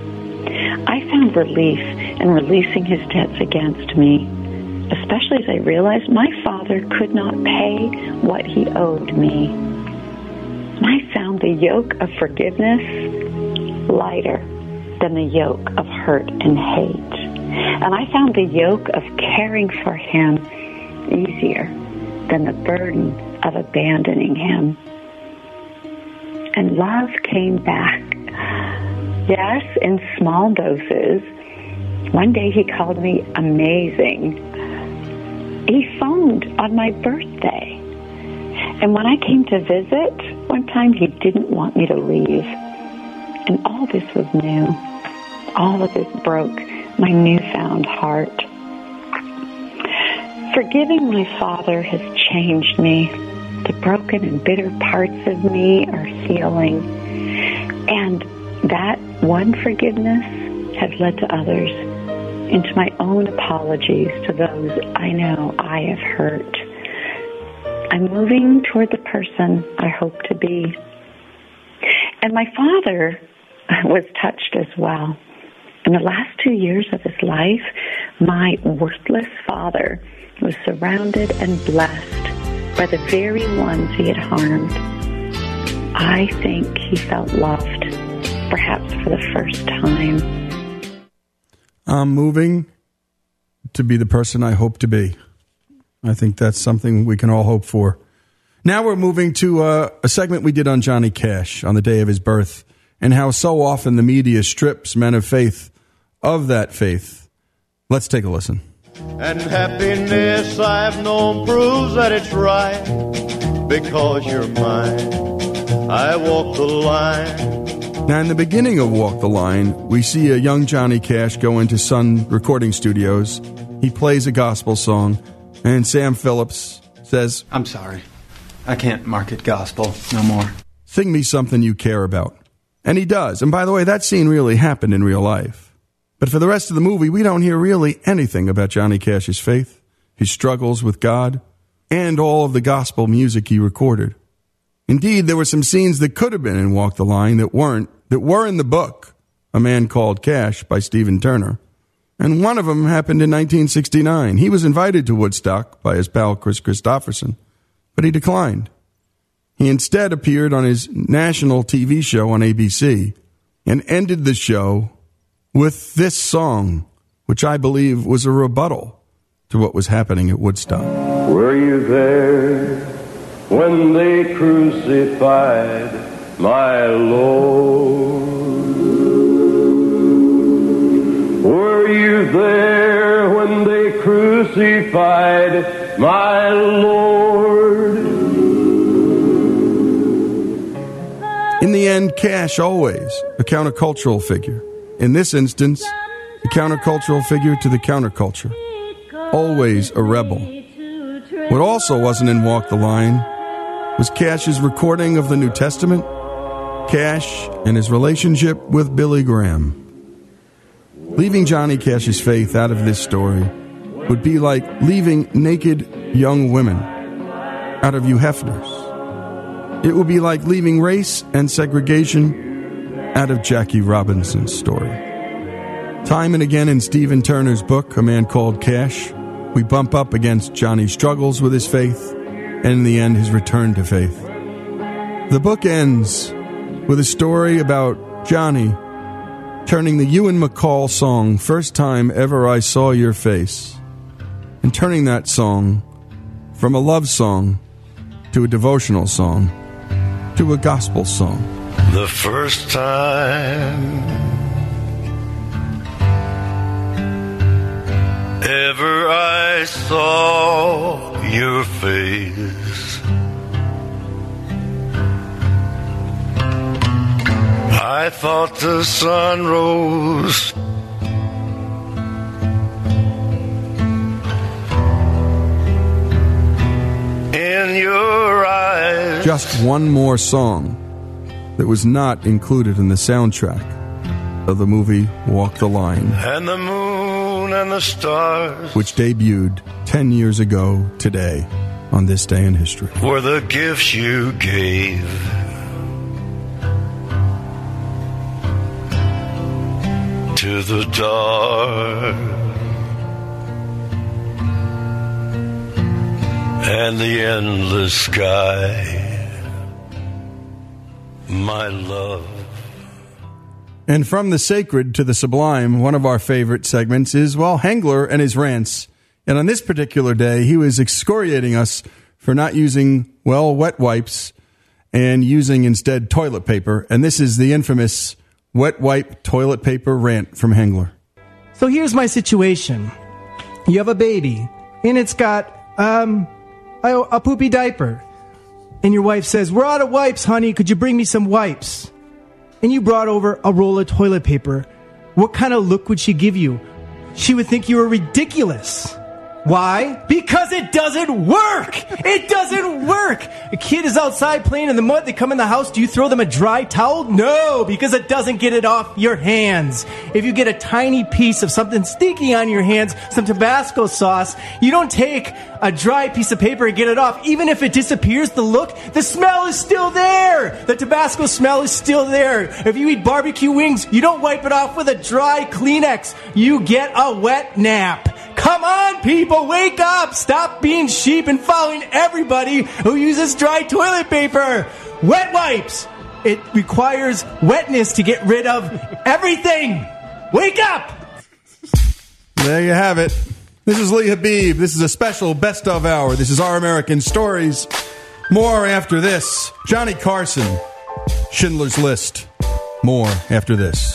I found relief in releasing his debts against me, especially as I realized my father could not pay what he owed me. And I found the yoke of forgiveness lighter than the yoke of hurt and hate. And I found the yoke of caring for him easier than the burden of abandoning him. And love came back. Yes, in small doses. One day he called me amazing. He phoned on my birthday. And when I came to visit, one time he didn't want me to leave. And all this was new. All of this broke my newfound heart. Forgiving my father has changed me. The broken and bitter parts of me are healing. And that one forgiveness has led to others, into my own apologies to those I know I have hurt. I'm moving toward the person I hope to be. And my father was touched as well. In the last two years of his life, my worthless father was surrounded and blessed by the very ones he had harmed. I think he felt loved, perhaps for the first time. I'm moving to be the person I hope to be. I think that's something we can all hope for. Now we're moving to uh, a segment we did on Johnny Cash on the day of his birth, and how so often the media strips men of faith of that faith. Let's take a listen. And happiness I've known proves that it's right, because you're mine. I walk the line. Now, in the beginning of Walk the Line, we see a young Johnny Cash go into Sun Recording Studios. He plays a gospel song, and Sam Phillips, says, I'm sorry. I can't market gospel no more. Sing me something you care about. And he does. And by the way, that scene really happened in real life. But for the rest of the movie, we don't hear really anything about Johnny Cash's faith, his struggles with God, and all of the gospel music he recorded. Indeed, there were some scenes that could have been in Walk the Line that weren't, that were in the book, A Man Called Cash by Stephen Turner. And one of them happened in nineteen sixty-nine. He was invited to Woodstock by his pal Chris Christopherson, but he declined. He instead appeared on his national T V show on A B C and ended the show with this song, which I believe was a rebuttal to what was happening at Woodstock. Were you there when they crucified my Lord? Were you there when they crucified my Lord? In the end, Cash always a countercultural figure. In this instance, a countercultural figure to the counterculture. Always a rebel. What also wasn't in Walk the Line was Cash's recording of the New Testament, Cash and his relationship with Billy Graham. Leaving Johnny Cash's faith out of this story would be like leaving naked young women out of Hugh Hefner's. It would be like leaving race and segregation out of Jackie Robinson's story. Time and again in Stephen Turner's book, A Man Called Cash, we bump up against Johnny's struggles with his faith and in the end his return to faith. The book ends with a story about Johnny turning the Ewan McCall song, First Time Ever I Saw Your Face, and turning that song from a love song to a devotional song to a gospel song. The first time ever I saw your face, I thought the sun rose in your eyes. Just one more song that was not included in the soundtrack of the movie Walk the Line, And the moon and the stars which debuted ten years ago today on this day in history. were the gifts you gave. To the dark and the endless sky, my love. And from the sacred to the sublime, one of our favorite segments is, well, Hengler and his rants. And on this particular day, he was excoriating us for not using, well, wet wipes and using instead toilet paper. And this is the infamous wet wipe toilet paper rant from Hengler. So here's my situation. You have a baby, and it's got um, a, a poopy diaper. And your wife says, we're out of wipes, honey. Could you bring me some wipes? And you brought over a roll of toilet paper. What kind of look would she give you? She would think you were ridiculous. Why? Because it doesn't work! It doesn't work! A kid is outside playing in the mud, they come in the house, do you throw them a dry towel? No, because it doesn't get it off your hands. If you get a tiny piece of something sticky on your hands, some Tabasco sauce, you don't take a dry piece of paper and get it off. Even if it disappears, the look, the smell is still there! The Tabasco smell is still there. If you eat barbecue wings, you don't wipe it off with a dry Kleenex. You get a wet nap. Come on, people, wake up! Stop being sheep and following everybody who uses dry toilet paper! Wet wipes! It requires wetness to get rid of everything! Wake up! There you have it. This is Lee Habib. This is a special best of hour. This is Our American Stories. More after this. Johnny Carson, Schindler's List. More after this.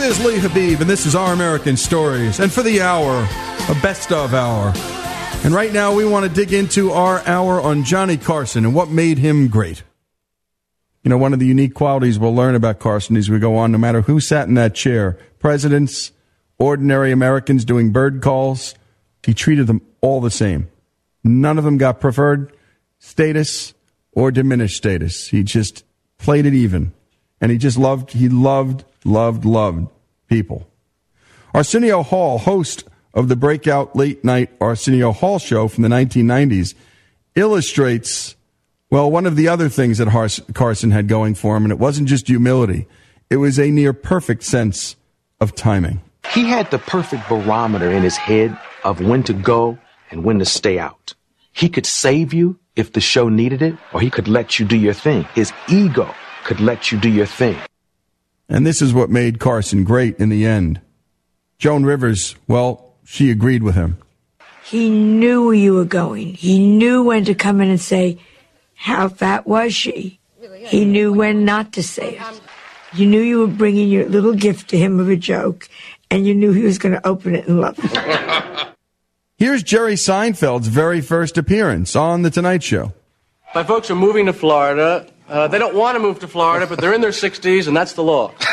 is Lee Habib, and this is Our American Stories. And for the hour, a best of hour. And right now, we want to dig into our hour on Johnny Carson and what made him great. You know, one of the unique qualities we'll learn about Carson as we go on, no matter who sat in that chair, presidents, ordinary Americans doing bird calls, he treated them all the same. None of them got preferred status or diminished status. He just played it even. And he just loved, he loved, loved, loved people. Arsenio Hall, host of the breakout late-night Arsenio Hall show from the nineteen nineties, illustrates, well, one of the other things that Har- Carson had going for him, and it wasn't just humility. It was a near-perfect sense of timing. He had the perfect barometer in his head of when to go and when to stay out. He could save you if the show needed it, or he could let you do your thing. His ego could let you do your thing. And this is what made Carson great in the end. Joan Rivers, well, she agreed with him. He knew where you were going. He knew when to come in and say, how fat was she? He knew when not to say it. You knew you were bringing your little gift to him of a joke, and you knew he was going to open it and love it. Here's Jerry Seinfeld's very first appearance on The Tonight Show. My folks are moving to Florida. Uh, they don't want to move to Florida, but they're in their sixties, and that's the law. Long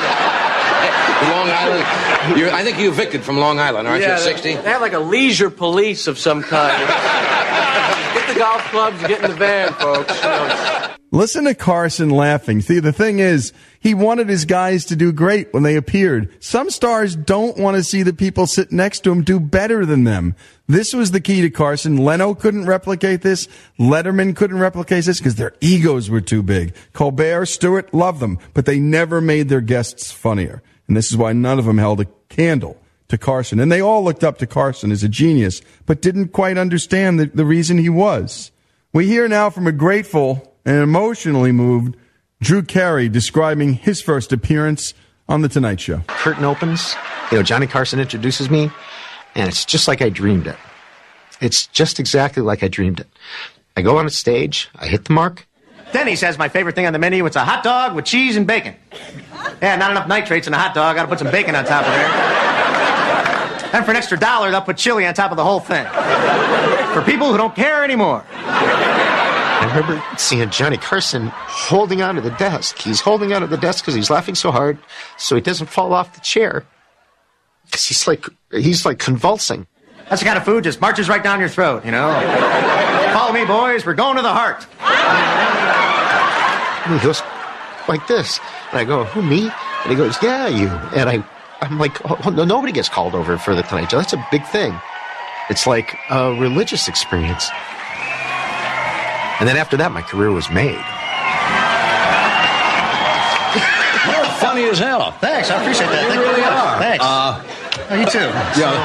Island. You're, I think you evicted from Long Island, aren't yeah, you, at sixty? They, they have like a leisure police of some kind. Get the golf clubs, get in the van, folks. You know. Listen to Carson laughing. See, the thing is, he wanted his guys to do great when they appeared. Some stars don't want to see the people sitting next to him do better than them. This was the key to Carson. Leno couldn't replicate this. Letterman couldn't replicate this because their egos were too big. Colbert, Stewart, loved them, but they never made their guests funnier. And this is why none of them held a candle to Carson. And they all looked up to Carson as a genius, but didn't quite understand the, the reason he was. We hear now from a grateful and emotionally moved Drew Carey describing his first appearance on The Tonight Show. Curtain opens, you know, Johnny Carson introduces me, and it's just like I dreamed it. It's just exactly like I dreamed it. I go on a stage, I hit the mark. Then he says my favorite thing on the menu, it's a hot dog with cheese and bacon. Yeah, not enough nitrates in a hot dog, gotta put some bacon on top of there. And for an extra dollar, they'll put chili on top of the whole thing. For people who don't care anymore. I remember seeing Johnny Carson holding onto the desk. He's holding onto the desk because he's laughing so hard so he doesn't fall off the chair. Because he's like, he's like convulsing. That's the kind of food just marches right down your throat, you know? Follow me, boys, we're going to the heart. And he goes like this. And I go, who, me? And he goes, yeah, you. And I, I'm like, oh, no, nobody gets called over for the Tonight Show. That's a big thing. It's like a religious experience. And then after that, my career was made. You're funny as hell. Thanks, I appreciate that. You Thank really you very much. are. Thanks. Uh, oh, you too.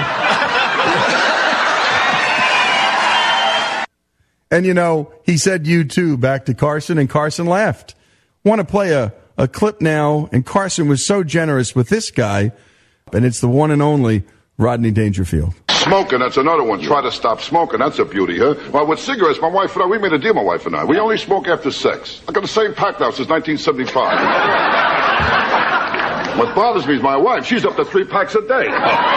Yeah. And, you know, he said you too back to Carson, and Carson laughed. Want to play a, a clip now, and Carson was so generous with this guy, and it's the one and only Rodney Dangerfield. Smoking, that's another one. Try to stop smoking. That's a beauty, huh? Well, with cigarettes, my wife and I, we made a deal, my wife and I. We only smoke after sex. I got the same pack now since nineteen seventy-five. What bothers me is my wife. She's up to three packs a day.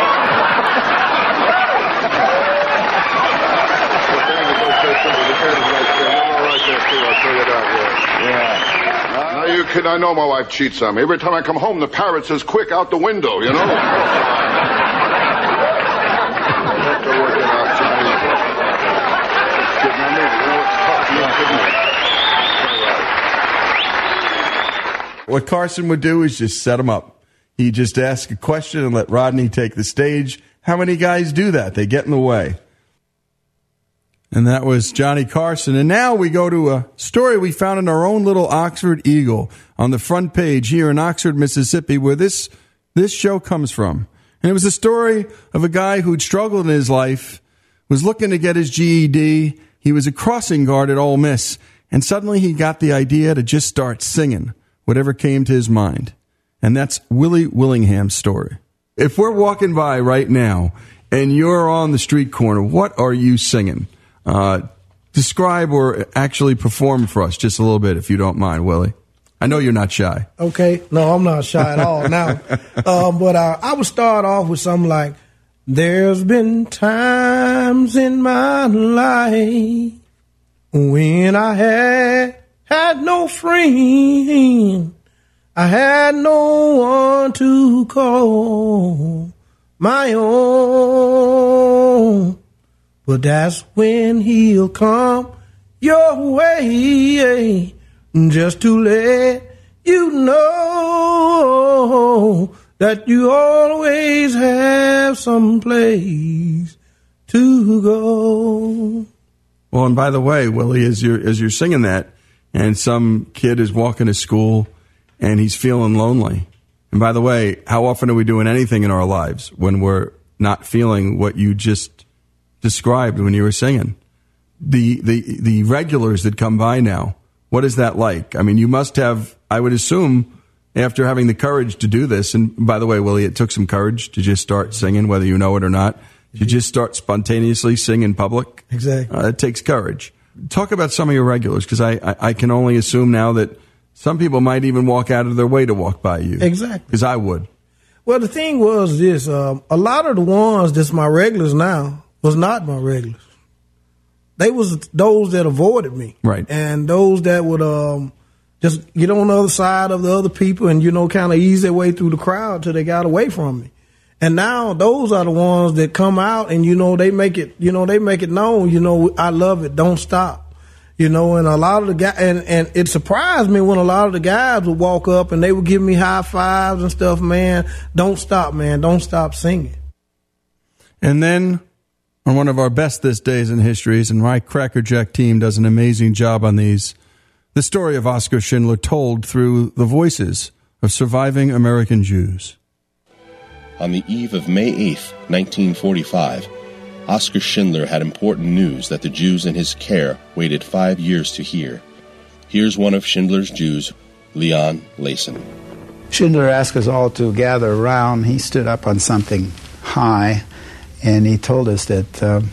Now you can, I know my wife cheats on me. Every time I come home, the parrot says, quick, out the window, you know? What Carson would do is just set him up. He'd just ask a question and let Rodney take the stage. How many guys do that? They get in the way. And that was Johnny Carson. And now we go to a story we found in our own little Oxford Eagle on the front page here in Oxford, Mississippi, where this this show comes from. And it was a story of a guy who'd struggled in his life, was looking to get his G E D. He was a crossing guard at Ole Miss, and suddenly he got the idea to just start singing whatever came to his mind. And that's Willie Willingham's story. If we're walking by right now and you're on the street corner, what are you singing? Uh, describe or actually perform for us just a little bit, if you don't mind, Willie. I know you're not shy. Okay. No, I'm not shy at all now. um, but uh, I would start off with something like, there's been times in my life when I had, had no friend. I had no one to call my own. But that's when he'll come your way, just to let you know that you always have some place to go. Well, and by the way, Willie, as you're as you're singing that, and some kid is walking to school and he's feeling lonely. And by the way, how often are we doing anything in our lives when we're not feeling what you just described when you were singing? The the the regulars that come by now, what is that like? I mean, you must have, I would assume, after having the courage to do this, and by the way, Willie, it took some courage to just start singing, whether you know it or not. You just start spontaneously sing in public. Exactly. Uh, it takes courage. Talk about some of your regulars, because I, I, I can only assume now that some people might even walk out of their way to walk by you. Exactly. Because I would. Well, the thing was this, um, a lot of the ones that's my regulars now was not my regulars. They was those that avoided me. Right. And those that would um, just get on the other side of the other people and, you know, kind of ease their way through the crowd till they got away from me. And now those are the ones that come out and, you know, they make it, you know, they make it known, you know, I love it, don't stop. You know, and a lot of the guys, and, and it surprised me when a lot of the guys would walk up and they would give me high fives and stuff, man, don't stop, man, don't stop singing. And then on one of our best this days in histories, and my Cracker Jack team does an amazing job on these, the story of Oskar Schindler told through the voices of surviving American Jews. On the eve of May eighth, nineteen forty-five, Oskar Schindler had important news that the Jews in his care waited five years to hear. Here's one of Schindler's Jews, Leon Layson. Schindler asked us all to gather around. He stood up on something high, and he told us that uh,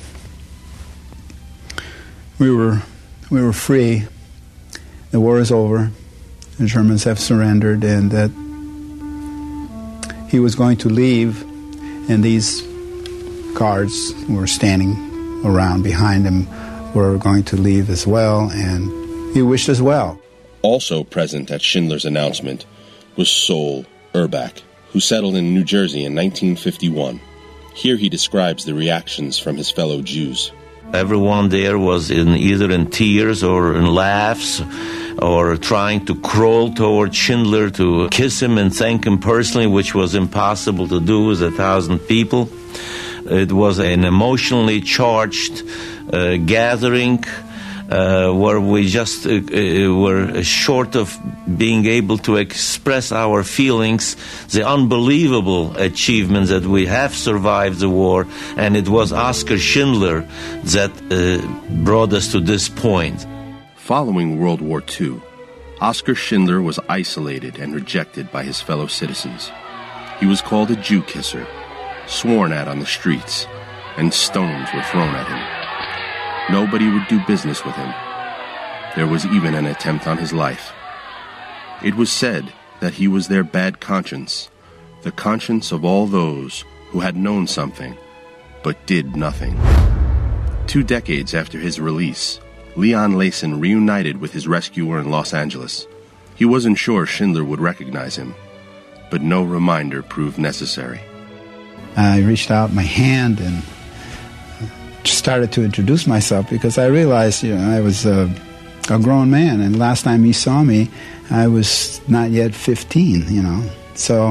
we were we were free. The war is over. The Germans have surrendered, and that he was going to leave, and these guards who were standing around behind him were going to leave as well, and he wished us well. Also present at Schindler's announcement was Sol Erbach, who settled in New Jersey in nineteen fifty-one. Here he describes the reactions from his fellow Jews. Everyone there was in either in tears or in laughs or trying to crawl toward Schindler to kiss him and thank him personally, which was impossible to do with a thousand people. It was an emotionally charged uh, gathering uh, where we just uh, uh, were short of being able to express our feelings, the unbelievable achievements that we have survived the war, and it was Oskar Schindler that uh, brought us to this point. Following World War Two, Oskar Schindler was isolated and rejected by his fellow citizens. He was called a Jew kisser, sworn at on the streets, and stones were thrown at him. Nobody would do business with him. There was even an attempt on his life. It was said that he was their bad conscience, the conscience of all those who had known something, but did nothing. Two decades after his release, Leon Layson reunited with his rescuer in Los Angeles. He wasn't sure Schindler would recognize him, but no reminder proved necessary. I reached out my hand and started to introduce myself because I realized, you know, I was a, a grown man, and last time he saw me, I was not yet fifteen, you know. So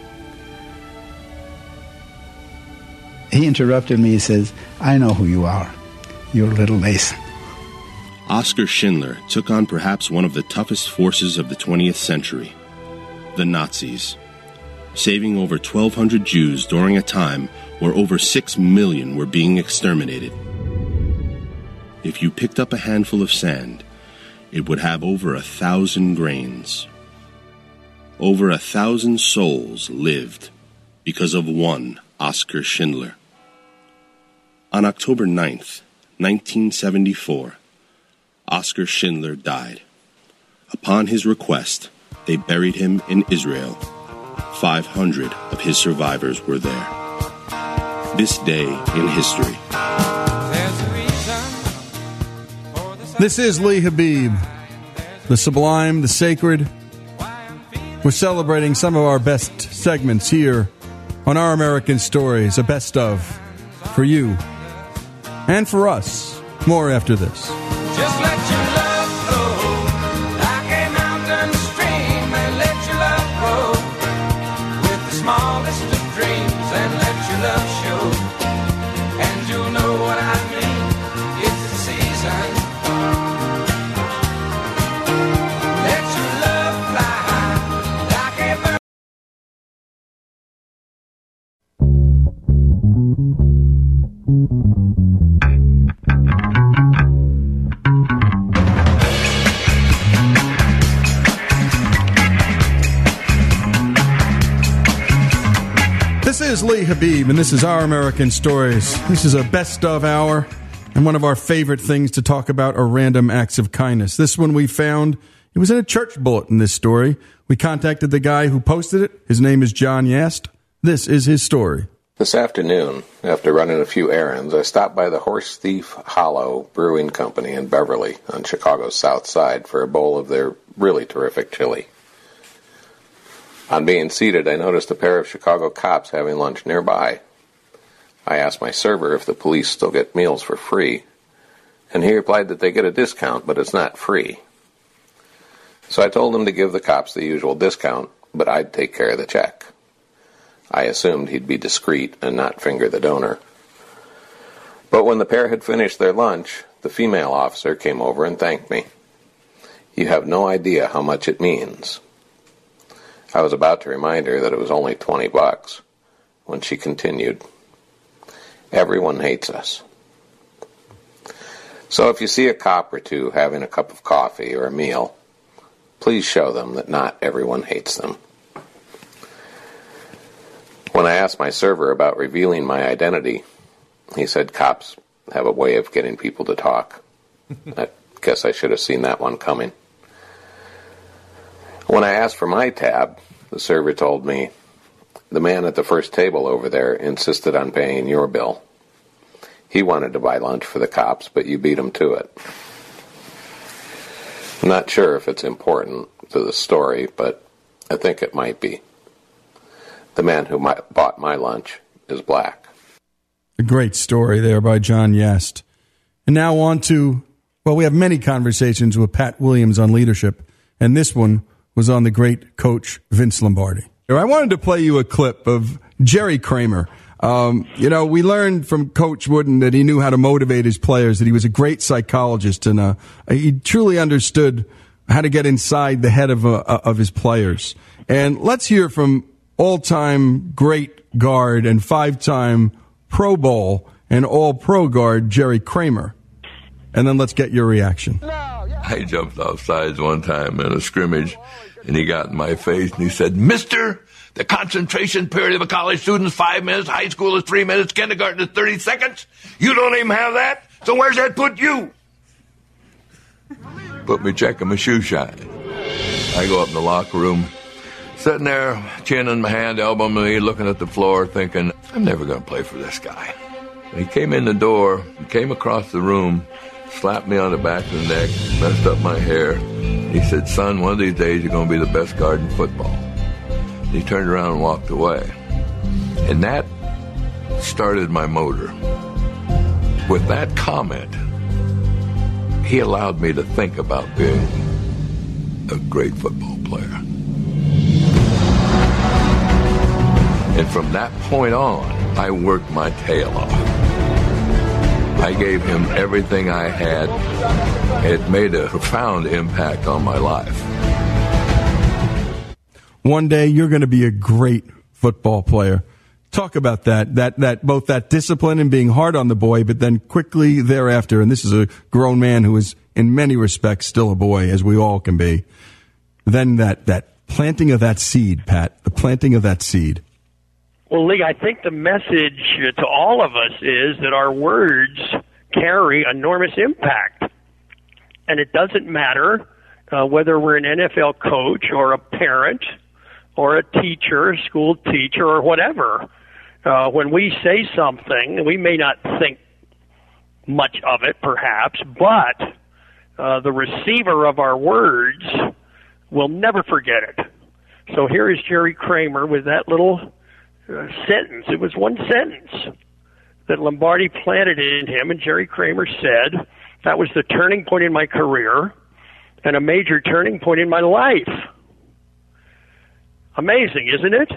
he interrupted me. He says, "I know who you are. You're Little Layson." Oskar Schindler took on perhaps one of the toughest forces of the twentieth century, the Nazis, saving over twelve hundred Jews during a time where over six million were being exterminated. If you picked up a handful of sand, it would have over a thousand grains. Over a thousand souls lived because of one Oskar Schindler. On October ninth, nineteen seventy-four, Oskar Schindler died. Upon his request, They buried him in Israel. five hundred of his survivors were there. This day in history. This is Lee Habib, the sublime, the sacred. We're celebrating some of our best segments here on Our American Stories, a best of for you and for us. More after this. Just let your love flow like a mountain stream, and let your love grow with the smallest of dreams, and let your love show, and you'll know what I mean. It's the season. Let your love fly like a bird. This is Lee Habib, and this is Our American Stories. This is a best of hour, and one of our favorite things to talk about are random acts of kindness. This one we found, it was in a church bulletin, this story. We contacted the guy who posted it. His name is John Yast. This is his story. This afternoon, after running a few errands, I stopped by the Horse Thief Hollow Brewing Company in Beverly on Chicago's south side for a bowl of their really terrific chili. On being seated, I noticed a pair of Chicago cops having lunch nearby. I asked my server if the police still get meals for free, and he replied that they get a discount, but it's not free. So I told him to give the cops the usual discount, but I'd take care of the check. I assumed he'd be discreet and not finger the donor. But when the pair had finished their lunch, the female officer came over and thanked me. You have no idea how much it means. I was about to remind her that it was only twenty bucks when she continued, everyone hates us. So if you see a cop or two having a cup of coffee or a meal, please show them that not everyone hates them. When I asked my server about revealing my identity, he said cops have a way of getting people to talk. I guess I should have seen that one coming. When I asked for my tab, the server told me, the man at the first table over there insisted on paying your bill. He wanted to buy lunch for the cops, but you beat him to it. I'm not sure if it's important to the story, but I think it might be. The man who might, bought my lunch is black. A great story there by John Yast. And now on to, well, we have many conversations with Pat Williams on leadership, and this one was on the great coach Vince Lombardi. I wanted to play you a clip of Jerry Kramer. Um, you know, we learned from Coach Wooden that he knew how to motivate his players, that he was a great psychologist, and uh, he truly understood how to get inside the head of uh, of his players. And let's hear from all-time great guard and five-time Pro Bowl and All-Pro guard Jerry Kramer. And then let's get your reaction. I jumped off sides one time in a scrimmage, and he got in my face, and he said, Mister, the concentration period of a college student is five minutes, high school is three minutes, kindergarten is thirty seconds. You don't even have that? So where's that put you? Put me checking my shoe shine. I go up in the locker room, sitting there, chin in my hand, elbow in my knee, looking at the floor, thinking, I'm never going to play for this guy. And he came in the door, came across the room, slapped me on the back of the neck, messed up my hair. He said, son, one of these days you're going to be the best guard in football. He turned around and walked away. And that started my motor. With that comment, he allowed me to think about being a great football player. And from that point on, I worked my tail off. I gave him everything I had. It made a profound impact on my life. One day you're going to be a great football player. Talk about that, that, that, both that discipline and being hard on the boy, but then quickly thereafter, and this is a grown man who is in many respects still a boy, as we all can be. Then that, that planting of that seed, Pat, the planting of that seed. Well, Lee, I think the message to all of us is that our words carry enormous impact. And it doesn't matter uh, whether we're an N F L coach or a parent or a teacher, a school teacher, or whatever. Uh, when we say something, we may not think much of it, perhaps, but uh, the receiver of our words will never forget it. So here is Jerry Kramer with that little uh, sentence. It was one sentence that Lombardi planted in him, and Jerry Kramer said, that was the turning point in my career and a major turning point in my life. Amazing, isn't it?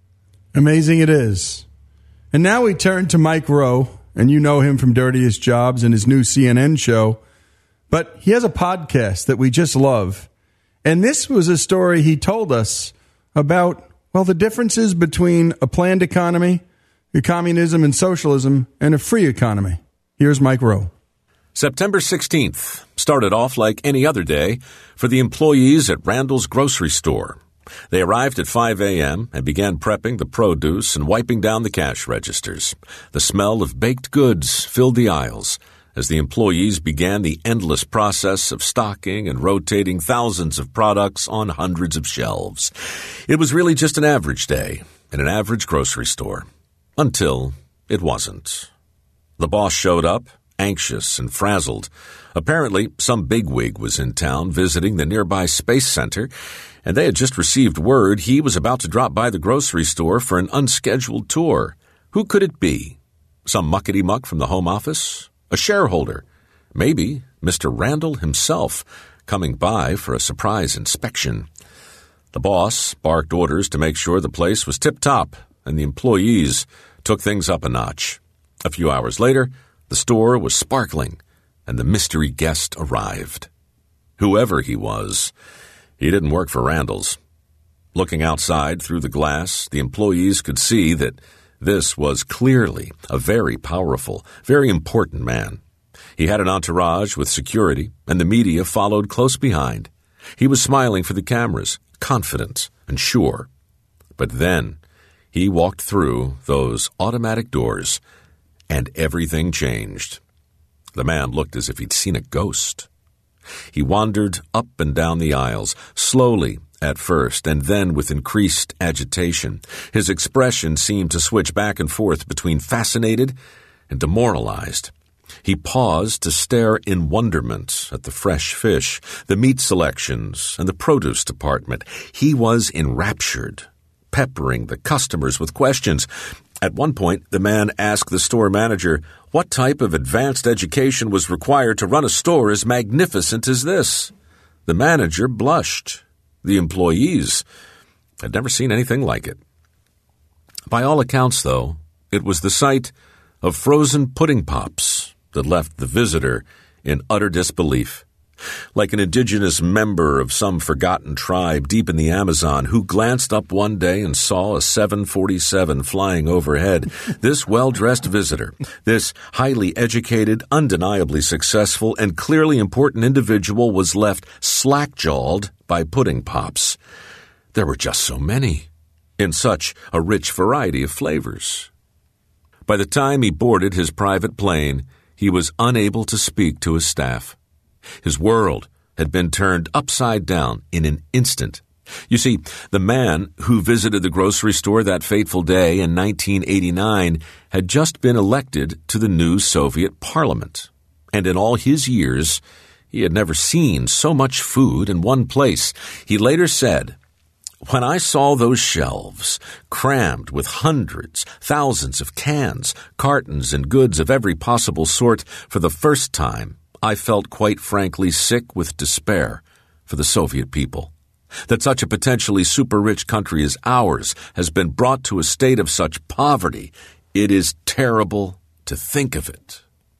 Amazing it is. And now we turn to Mike Rowe, and you know him from Dirtiest Jobs and his new C N N show. But he has a podcast that we just love. And this was a story he told us about, well, the differences between a planned economy, communism and socialism, and a free economy. Here's Mike Rowe. September sixteenth started off like any other day for the employees at Randall's grocery store. They arrived at five a.m. and began prepping the produce and wiping down the cash registers. The smell of baked goods filled the aisles as the employees began the endless process of stocking and rotating thousands of products on hundreds of shelves. It was really just an average day in an average grocery store. Until it wasn't. The boss showed up, anxious and frazzled. Apparently, some bigwig was in town visiting the nearby Space Center, and they had just received word he was about to drop by the grocery store for an unscheduled tour. Who could it be? Some muckety-muck from the home office? A shareholder? Maybe Mister Randall himself, coming by for a surprise inspection. The boss barked orders to make sure the place was tip-top, and the employees took things up a notch. A few hours later, the store was sparkling, and the mystery guest arrived. Whoever he was, he didn't work for Randall's. Looking outside through the glass, the employees could see that this was clearly a very powerful, very important man. He had an entourage with security, and the media followed close behind. He was smiling for the cameras, confident and sure. But then he walked through those automatic doors, and everything changed. The man looked as if he'd seen a ghost. He wandered up and down the aisles, slowly at first, and then with increased agitation. His expression seemed to switch back and forth between fascinated and demoralized. He paused to stare in wonderment at the fresh fish, the meat selections, and the produce department. He was enraptured, peppering the customers with questions. At one point, the man asked the store manager what type of advanced education was required to run a store as magnificent as this. The manager blushed. The employees had never seen anything like it. By all accounts, though, it was the sight of frozen pudding pops that left the visitor in utter disbelief. Like an indigenous member of some forgotten tribe deep in the Amazon who glanced up one day and saw a seven forty-seven flying overhead, this well-dressed visitor, this highly educated, undeniably successful, and clearly important individual was left slack-jawed by pudding pops. There were just so many, in such a rich variety of flavors. By the time he boarded his private plane, he was unable to speak to his staff. His world had been turned upside down in an instant. You see, the man who visited the grocery store that fateful day in nineteen eighty-nine had just been elected to the new Soviet parliament. And in all his years, he had never seen so much food in one place. He later said, "When I saw those shelves crammed with hundreds, thousands of cans, cartons, and goods of every possible sort for the first time, I felt quite frankly sick with despair for the Soviet people. That such a potentially super-rich country as ours has been brought to a state of such poverty, it is terrible to think of it."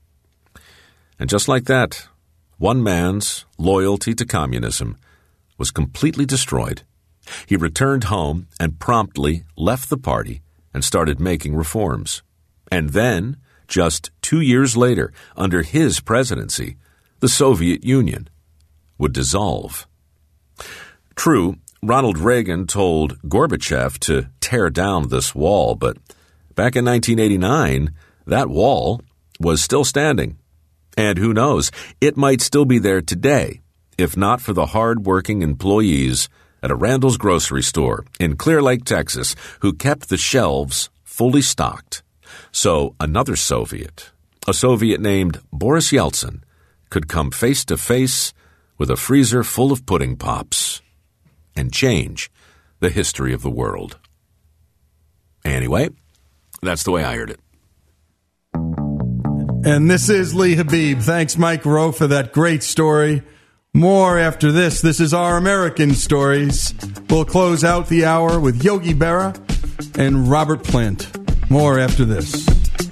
And just like that, one man's loyalty to communism was completely destroyed. He returned home and promptly left the party and started making reforms. And then, just two years later, under his presidency, the Soviet Union would dissolve. True, Ronald Reagan told Gorbachev to tear down this wall, but back in nineteen eighty-nine, that wall was still standing. And who knows, it might still be there today if not for the hard-working employees at a Randall's grocery store in Clear Lake, Texas, who kept the shelves fully stocked. So another Soviet, a Soviet named Boris Yeltsin, could come face to face with a freezer full of pudding pops and change the history of the world. Anyway, that's the way I heard it. And this is Lee Habib. Thanks, Mike Rowe, for that great story. More after this. This is Our American Stories. We'll close out the hour with Yogi Berra and Robert Plant. More after this.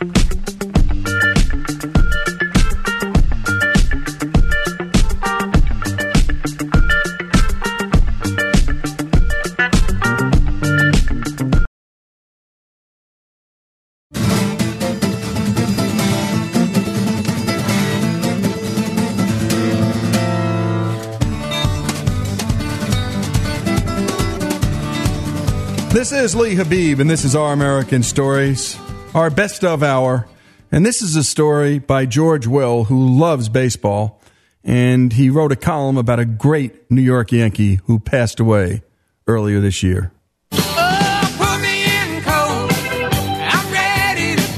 This is Lee Habib, and this is Our American Stories, our best of hour. And this is a story by George Will, who loves baseball. And he wrote a column about a great New York Yankee who passed away earlier this year. Oh, put me in cold. I'm ready to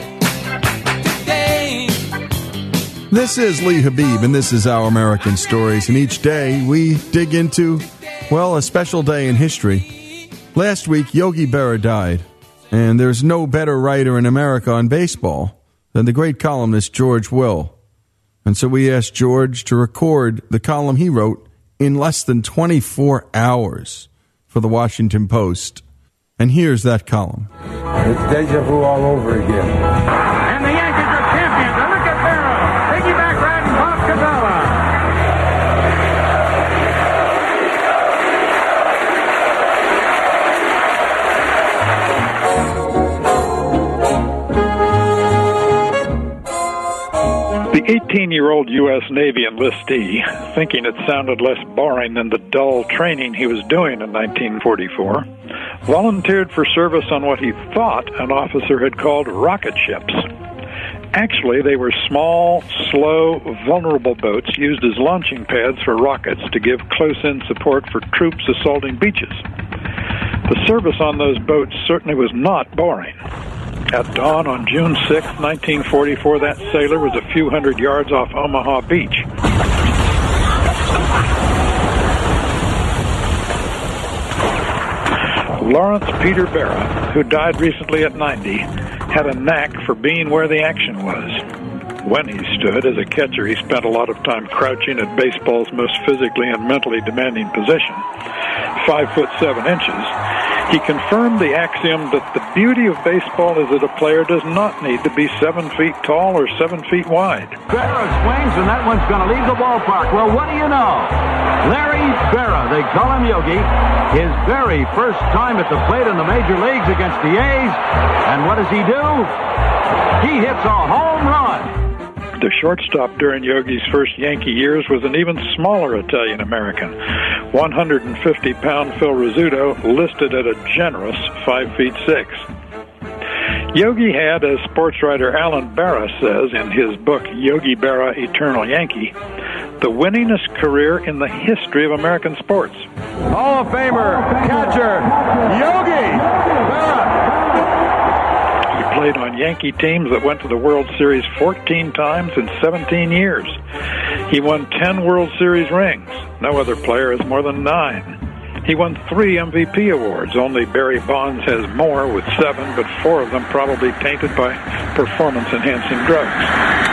play today. This is Lee Habib, and this is Our American Stories. And each day we dig into, well, a special day in history. Last week, Yogi Berra died, and there's no better writer in America on baseball than the great columnist George Will. And so we asked George to record the column he wrote in less than twenty-four hours for the Washington Post. And here's that column. It's deja vu all over again. And the Yankees are champions. And look at Berra. Piggyback riding Bob Cazella. The eighteen-year-old U S Navy enlistee, thinking it sounded less boring than the dull training he was doing in nineteen forty-four, volunteered for service on what he thought an officer had called rocket ships. Actually, they were small, slow, vulnerable boats used as launching pads for rockets to give close-in support for troops assaulting beaches. The service on those boats certainly was not boring. At dawn on June sixth, nineteen forty-four, that sailor was a few hundred yards off Omaha Beach. Lawrence Peter Berra, who died recently at ninety, had a knack for being where the action was. When he stood as a catcher, he spent a lot of time crouching at baseball's most physically and mentally demanding position, five foot seven inches. He confirmed the axiom that the beauty of baseball is that a player does not need to be seven feet tall or seven feet wide. Berra swings, and that one's going to leave the ballpark. Well, what do you know? Larry Berra, they call him Yogi, his very first time at the plate in the major leagues against the A's. And what does he do? He hits a home run. The shortstop during Yogi's first Yankee years was an even smaller Italian-American, one hundred fifty pound Phil Rizzuto, listed at a generous five feet six. Yogi had, as sports writer Alan Barra says in his book Yogi Berra, Eternal Yankee, the winningest career in the history of American sports. Hall of Famer, catcher, Yogi Berra. He played on Yankee teams that went to the World Series fourteen times in seventeen years. He won ten World Series rings. No other player has more than nine. He won three M V P awards. Only Barry Bonds has more with seven, but four of them probably tainted by performance-enhancing drugs.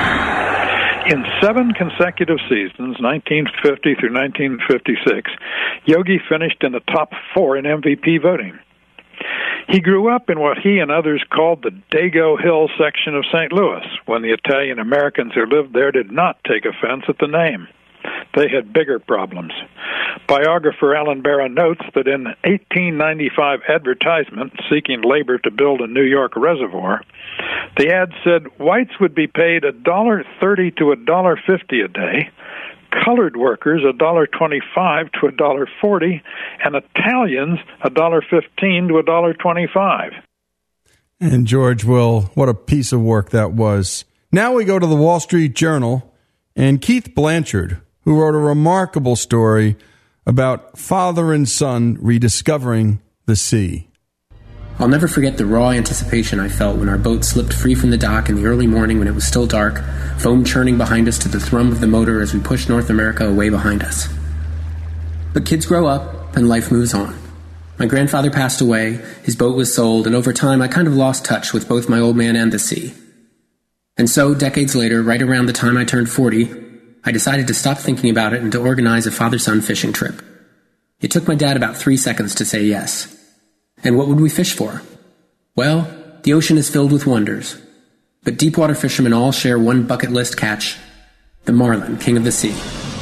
In seven consecutive seasons, nineteen fifty through nineteen fifty-six, Yogi finished in the top four in M V P voting. He grew up in what he and others called the Dago Hill section of Saint Louis, when the Italian Americans who lived there did not take offense at the name. They had bigger problems. Biographer Alan Barra notes that in an eighteen ninety-five advertisement seeking labor to build a New York reservoir, the ad said whites would be paid one dollar thirty to one dollar fifty a day, colored workers one dollar twenty-five to one dollar forty, and Italians one dollar fifteen to one dollar twenty-five. And George Will, what a piece of work that was. Now we go to the Wall Street Journal, and Keith Blanchard who wrote a remarkable story about father and son rediscovering the sea. I'll never forget the raw anticipation I felt when our boat slipped free from the dock in the early morning when it was still dark, foam churning behind us to the thrum of the motor as we pushed North America away behind us. But kids grow up, and life moves on. My grandfather passed away, his boat was sold, and over time I kind of lost touch with both my old man and the sea. And so, decades later, right around the time I turned forty, I decided to stop thinking about it and to organize a father-son fishing trip. It took my dad about three seconds to say yes. And what would we fish for? Well, the ocean is filled with wonders. But deepwater fishermen all share one bucket list catch, the marlin, king of the sea.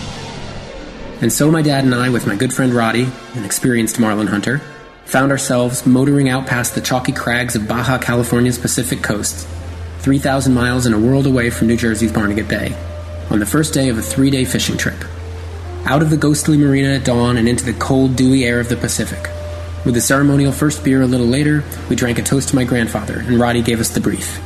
And so my dad and I, with my good friend Roddy, an experienced marlin hunter, found ourselves motoring out past the chalky crags of Baja California's Pacific coast, three thousand miles and a world away from New Jersey's Barnegat Bay, on the first day of a three-day fishing trip. Out of the ghostly marina at dawn and into the cold, dewy air of the Pacific. With the ceremonial first beer a little later, we drank a toast to my grandfather, and Roddy gave us the brief.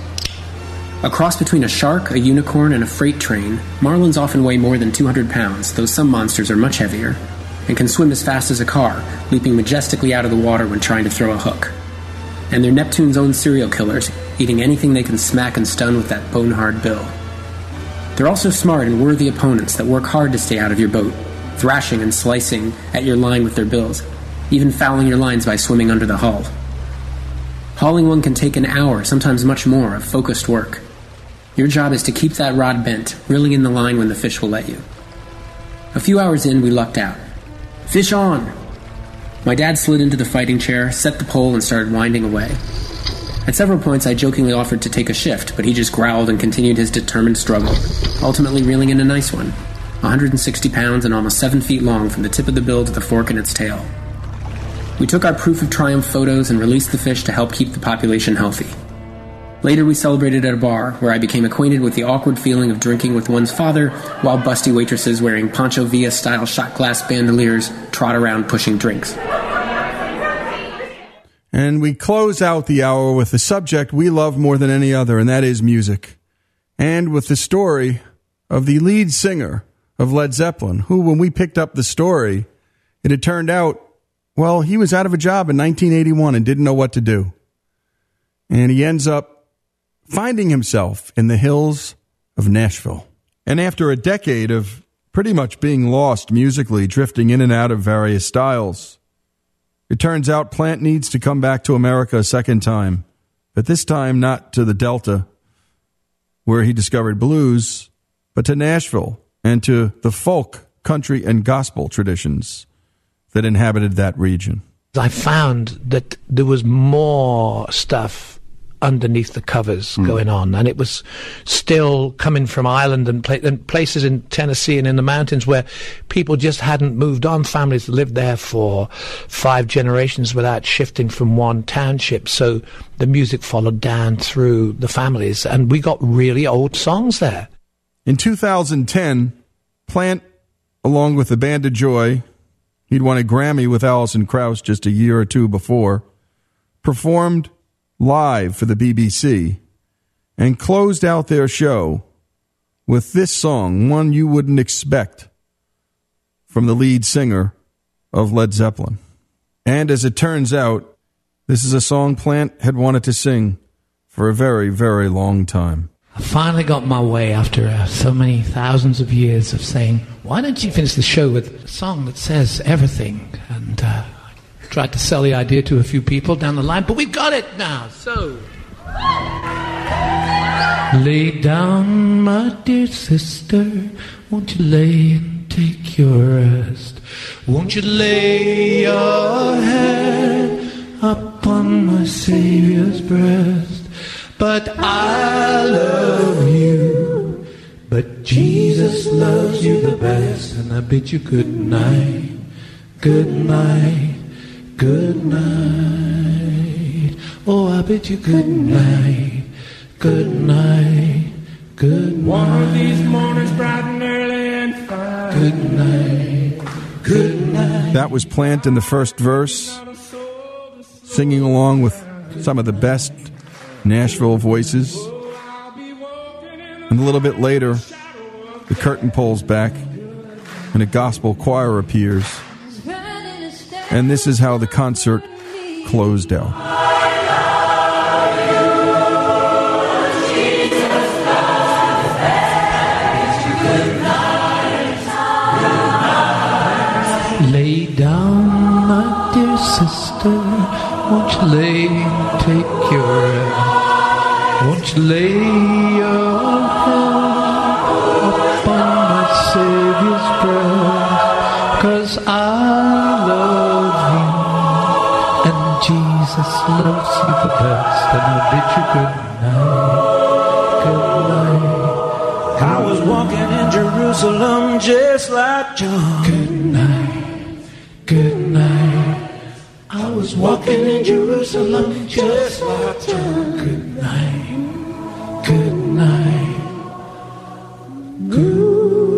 A cross between a shark, a unicorn, and a freight train, marlins often weigh more than two hundred pounds, though some monsters are much heavier, and can swim as fast as a car, leaping majestically out of the water when trying to throw a hook. And they're Neptune's own serial killers, eating anything they can smack and stun with that bone-hard bill. They're also smart and worthy opponents that work hard to stay out of your boat, thrashing and slicing at your line with their bills, even fouling your lines by swimming under the hull. Hauling one can take an hour, sometimes much more, of focused work. Your job is to keep that rod bent, reeling in the line when the fish will let you. A few hours in, we lucked out. Fish on! My dad slid into the fighting chair, set the pole, and started winding away. At several points, I jokingly offered to take a shift, but he just growled and continued his determined struggle, ultimately reeling in a nice one, one hundred sixty pounds and almost seven feet long from the tip of the bill to the fork in its tail. We took our proof of triumph photos and released the fish to help keep the population healthy. Later, we celebrated at a bar, where I became acquainted with the awkward feeling of drinking with one's father, while busty waitresses wearing Pancho Villa-style shot glass bandoliers trot around pushing drinks. And we close out the hour with the subject we love more than any other, and that is music. And with the story of the lead singer of Led Zeppelin, who, when we picked up the story, it had turned out, well, he was out of a job in nineteen eighty-one and didn't know what to do. And he ends up finding himself in the hills of Nashville. And after a decade of pretty much being lost musically, drifting in and out of various styles, it turns out Plant needs to come back to America a second time, but this time not to the Delta, where he discovered blues, but to Nashville and to the folk, country, and gospel traditions that inhabited that region. I found that there was more stuff underneath the covers mm. going on, and it was still coming from Ireland and, pla- and places in Tennessee and in the mountains where people just hadn't moved on, families that lived there for five generations without shifting from one township, so the music followed down through the families, and we got really old songs there. In two thousand ten, Plant, along with the Band of Joy, he'd won a Grammy with Alison Krauss just a year or two before, performed live for the B B C, and closed out their show with this song, one you wouldn't expect from the lead singer of Led Zeppelin. And as it turns out, this is a song Plant had wanted to sing for a very, very long time. I finally got my way after uh, so many thousands of years of saying, why don't you finish the show with a song that says everything? And uh, tried to sell the idea to a few people down the line, but we've got it now, so. Lay down, my dear sister, won't you lay and take your rest? Won't you lay your head upon my Savior's breast? But I love you, but Jesus loves you the best, and I bid you good night, good night, good night. Oh, I bid you good night, good night, good night. One of these mornings bright and early and fine. Good night, good night. That was Plant in the first verse, singing along with some of the best Nashville voices. And a little bit later, the curtain pulls back, and a gospel choir appears. And this is how the concert closed out. Lay down, my dear sister, won't you lay and take your rest? Won't you lay your head upon my Savior's breast? 'Cause I love you, and Jesus loves you the best, and I bid you good night, good night. I was walking in Jerusalem just like John. Good night, good night. I was walking in Jerusalem just like John. Good night, good night, good night.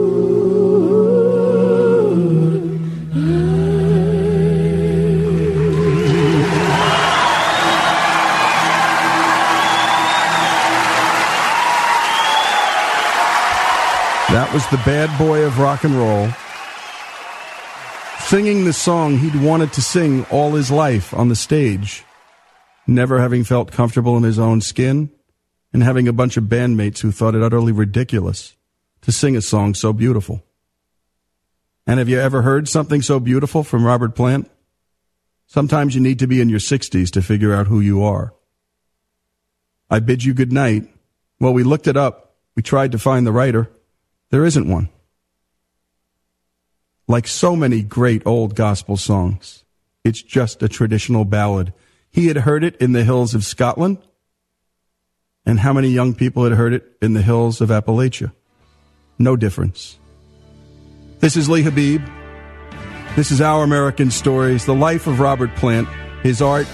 That was the bad boy of rock and roll, singing the song he'd wanted to sing all his life on the stage, never having felt comfortable in his own skin, and having a bunch of bandmates who thought it utterly ridiculous to sing a song so beautiful. And have you ever heard something so beautiful from Robert Plant? Sometimes you need to be in your sixties to figure out who you are. I Bid You Good Night. Well, we looked it up. We tried to find the writer. There isn't one. Like so many great old gospel songs, it's just a traditional ballad. He had heard it in the hills of Scotland, and how many young people had heard it in the hills of Appalachia? No difference. This is Lee Habib. This is Our American Stories, the life of Robert Plant, his art,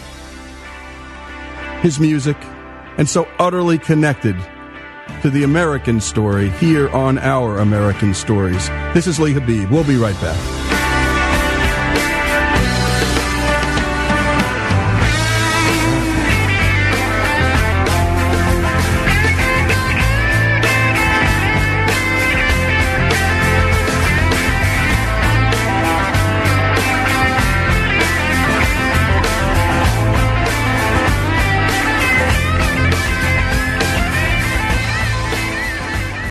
his music, and so utterly connected to the American story here on Our American Stories. This is Lee Habib. We'll be right back.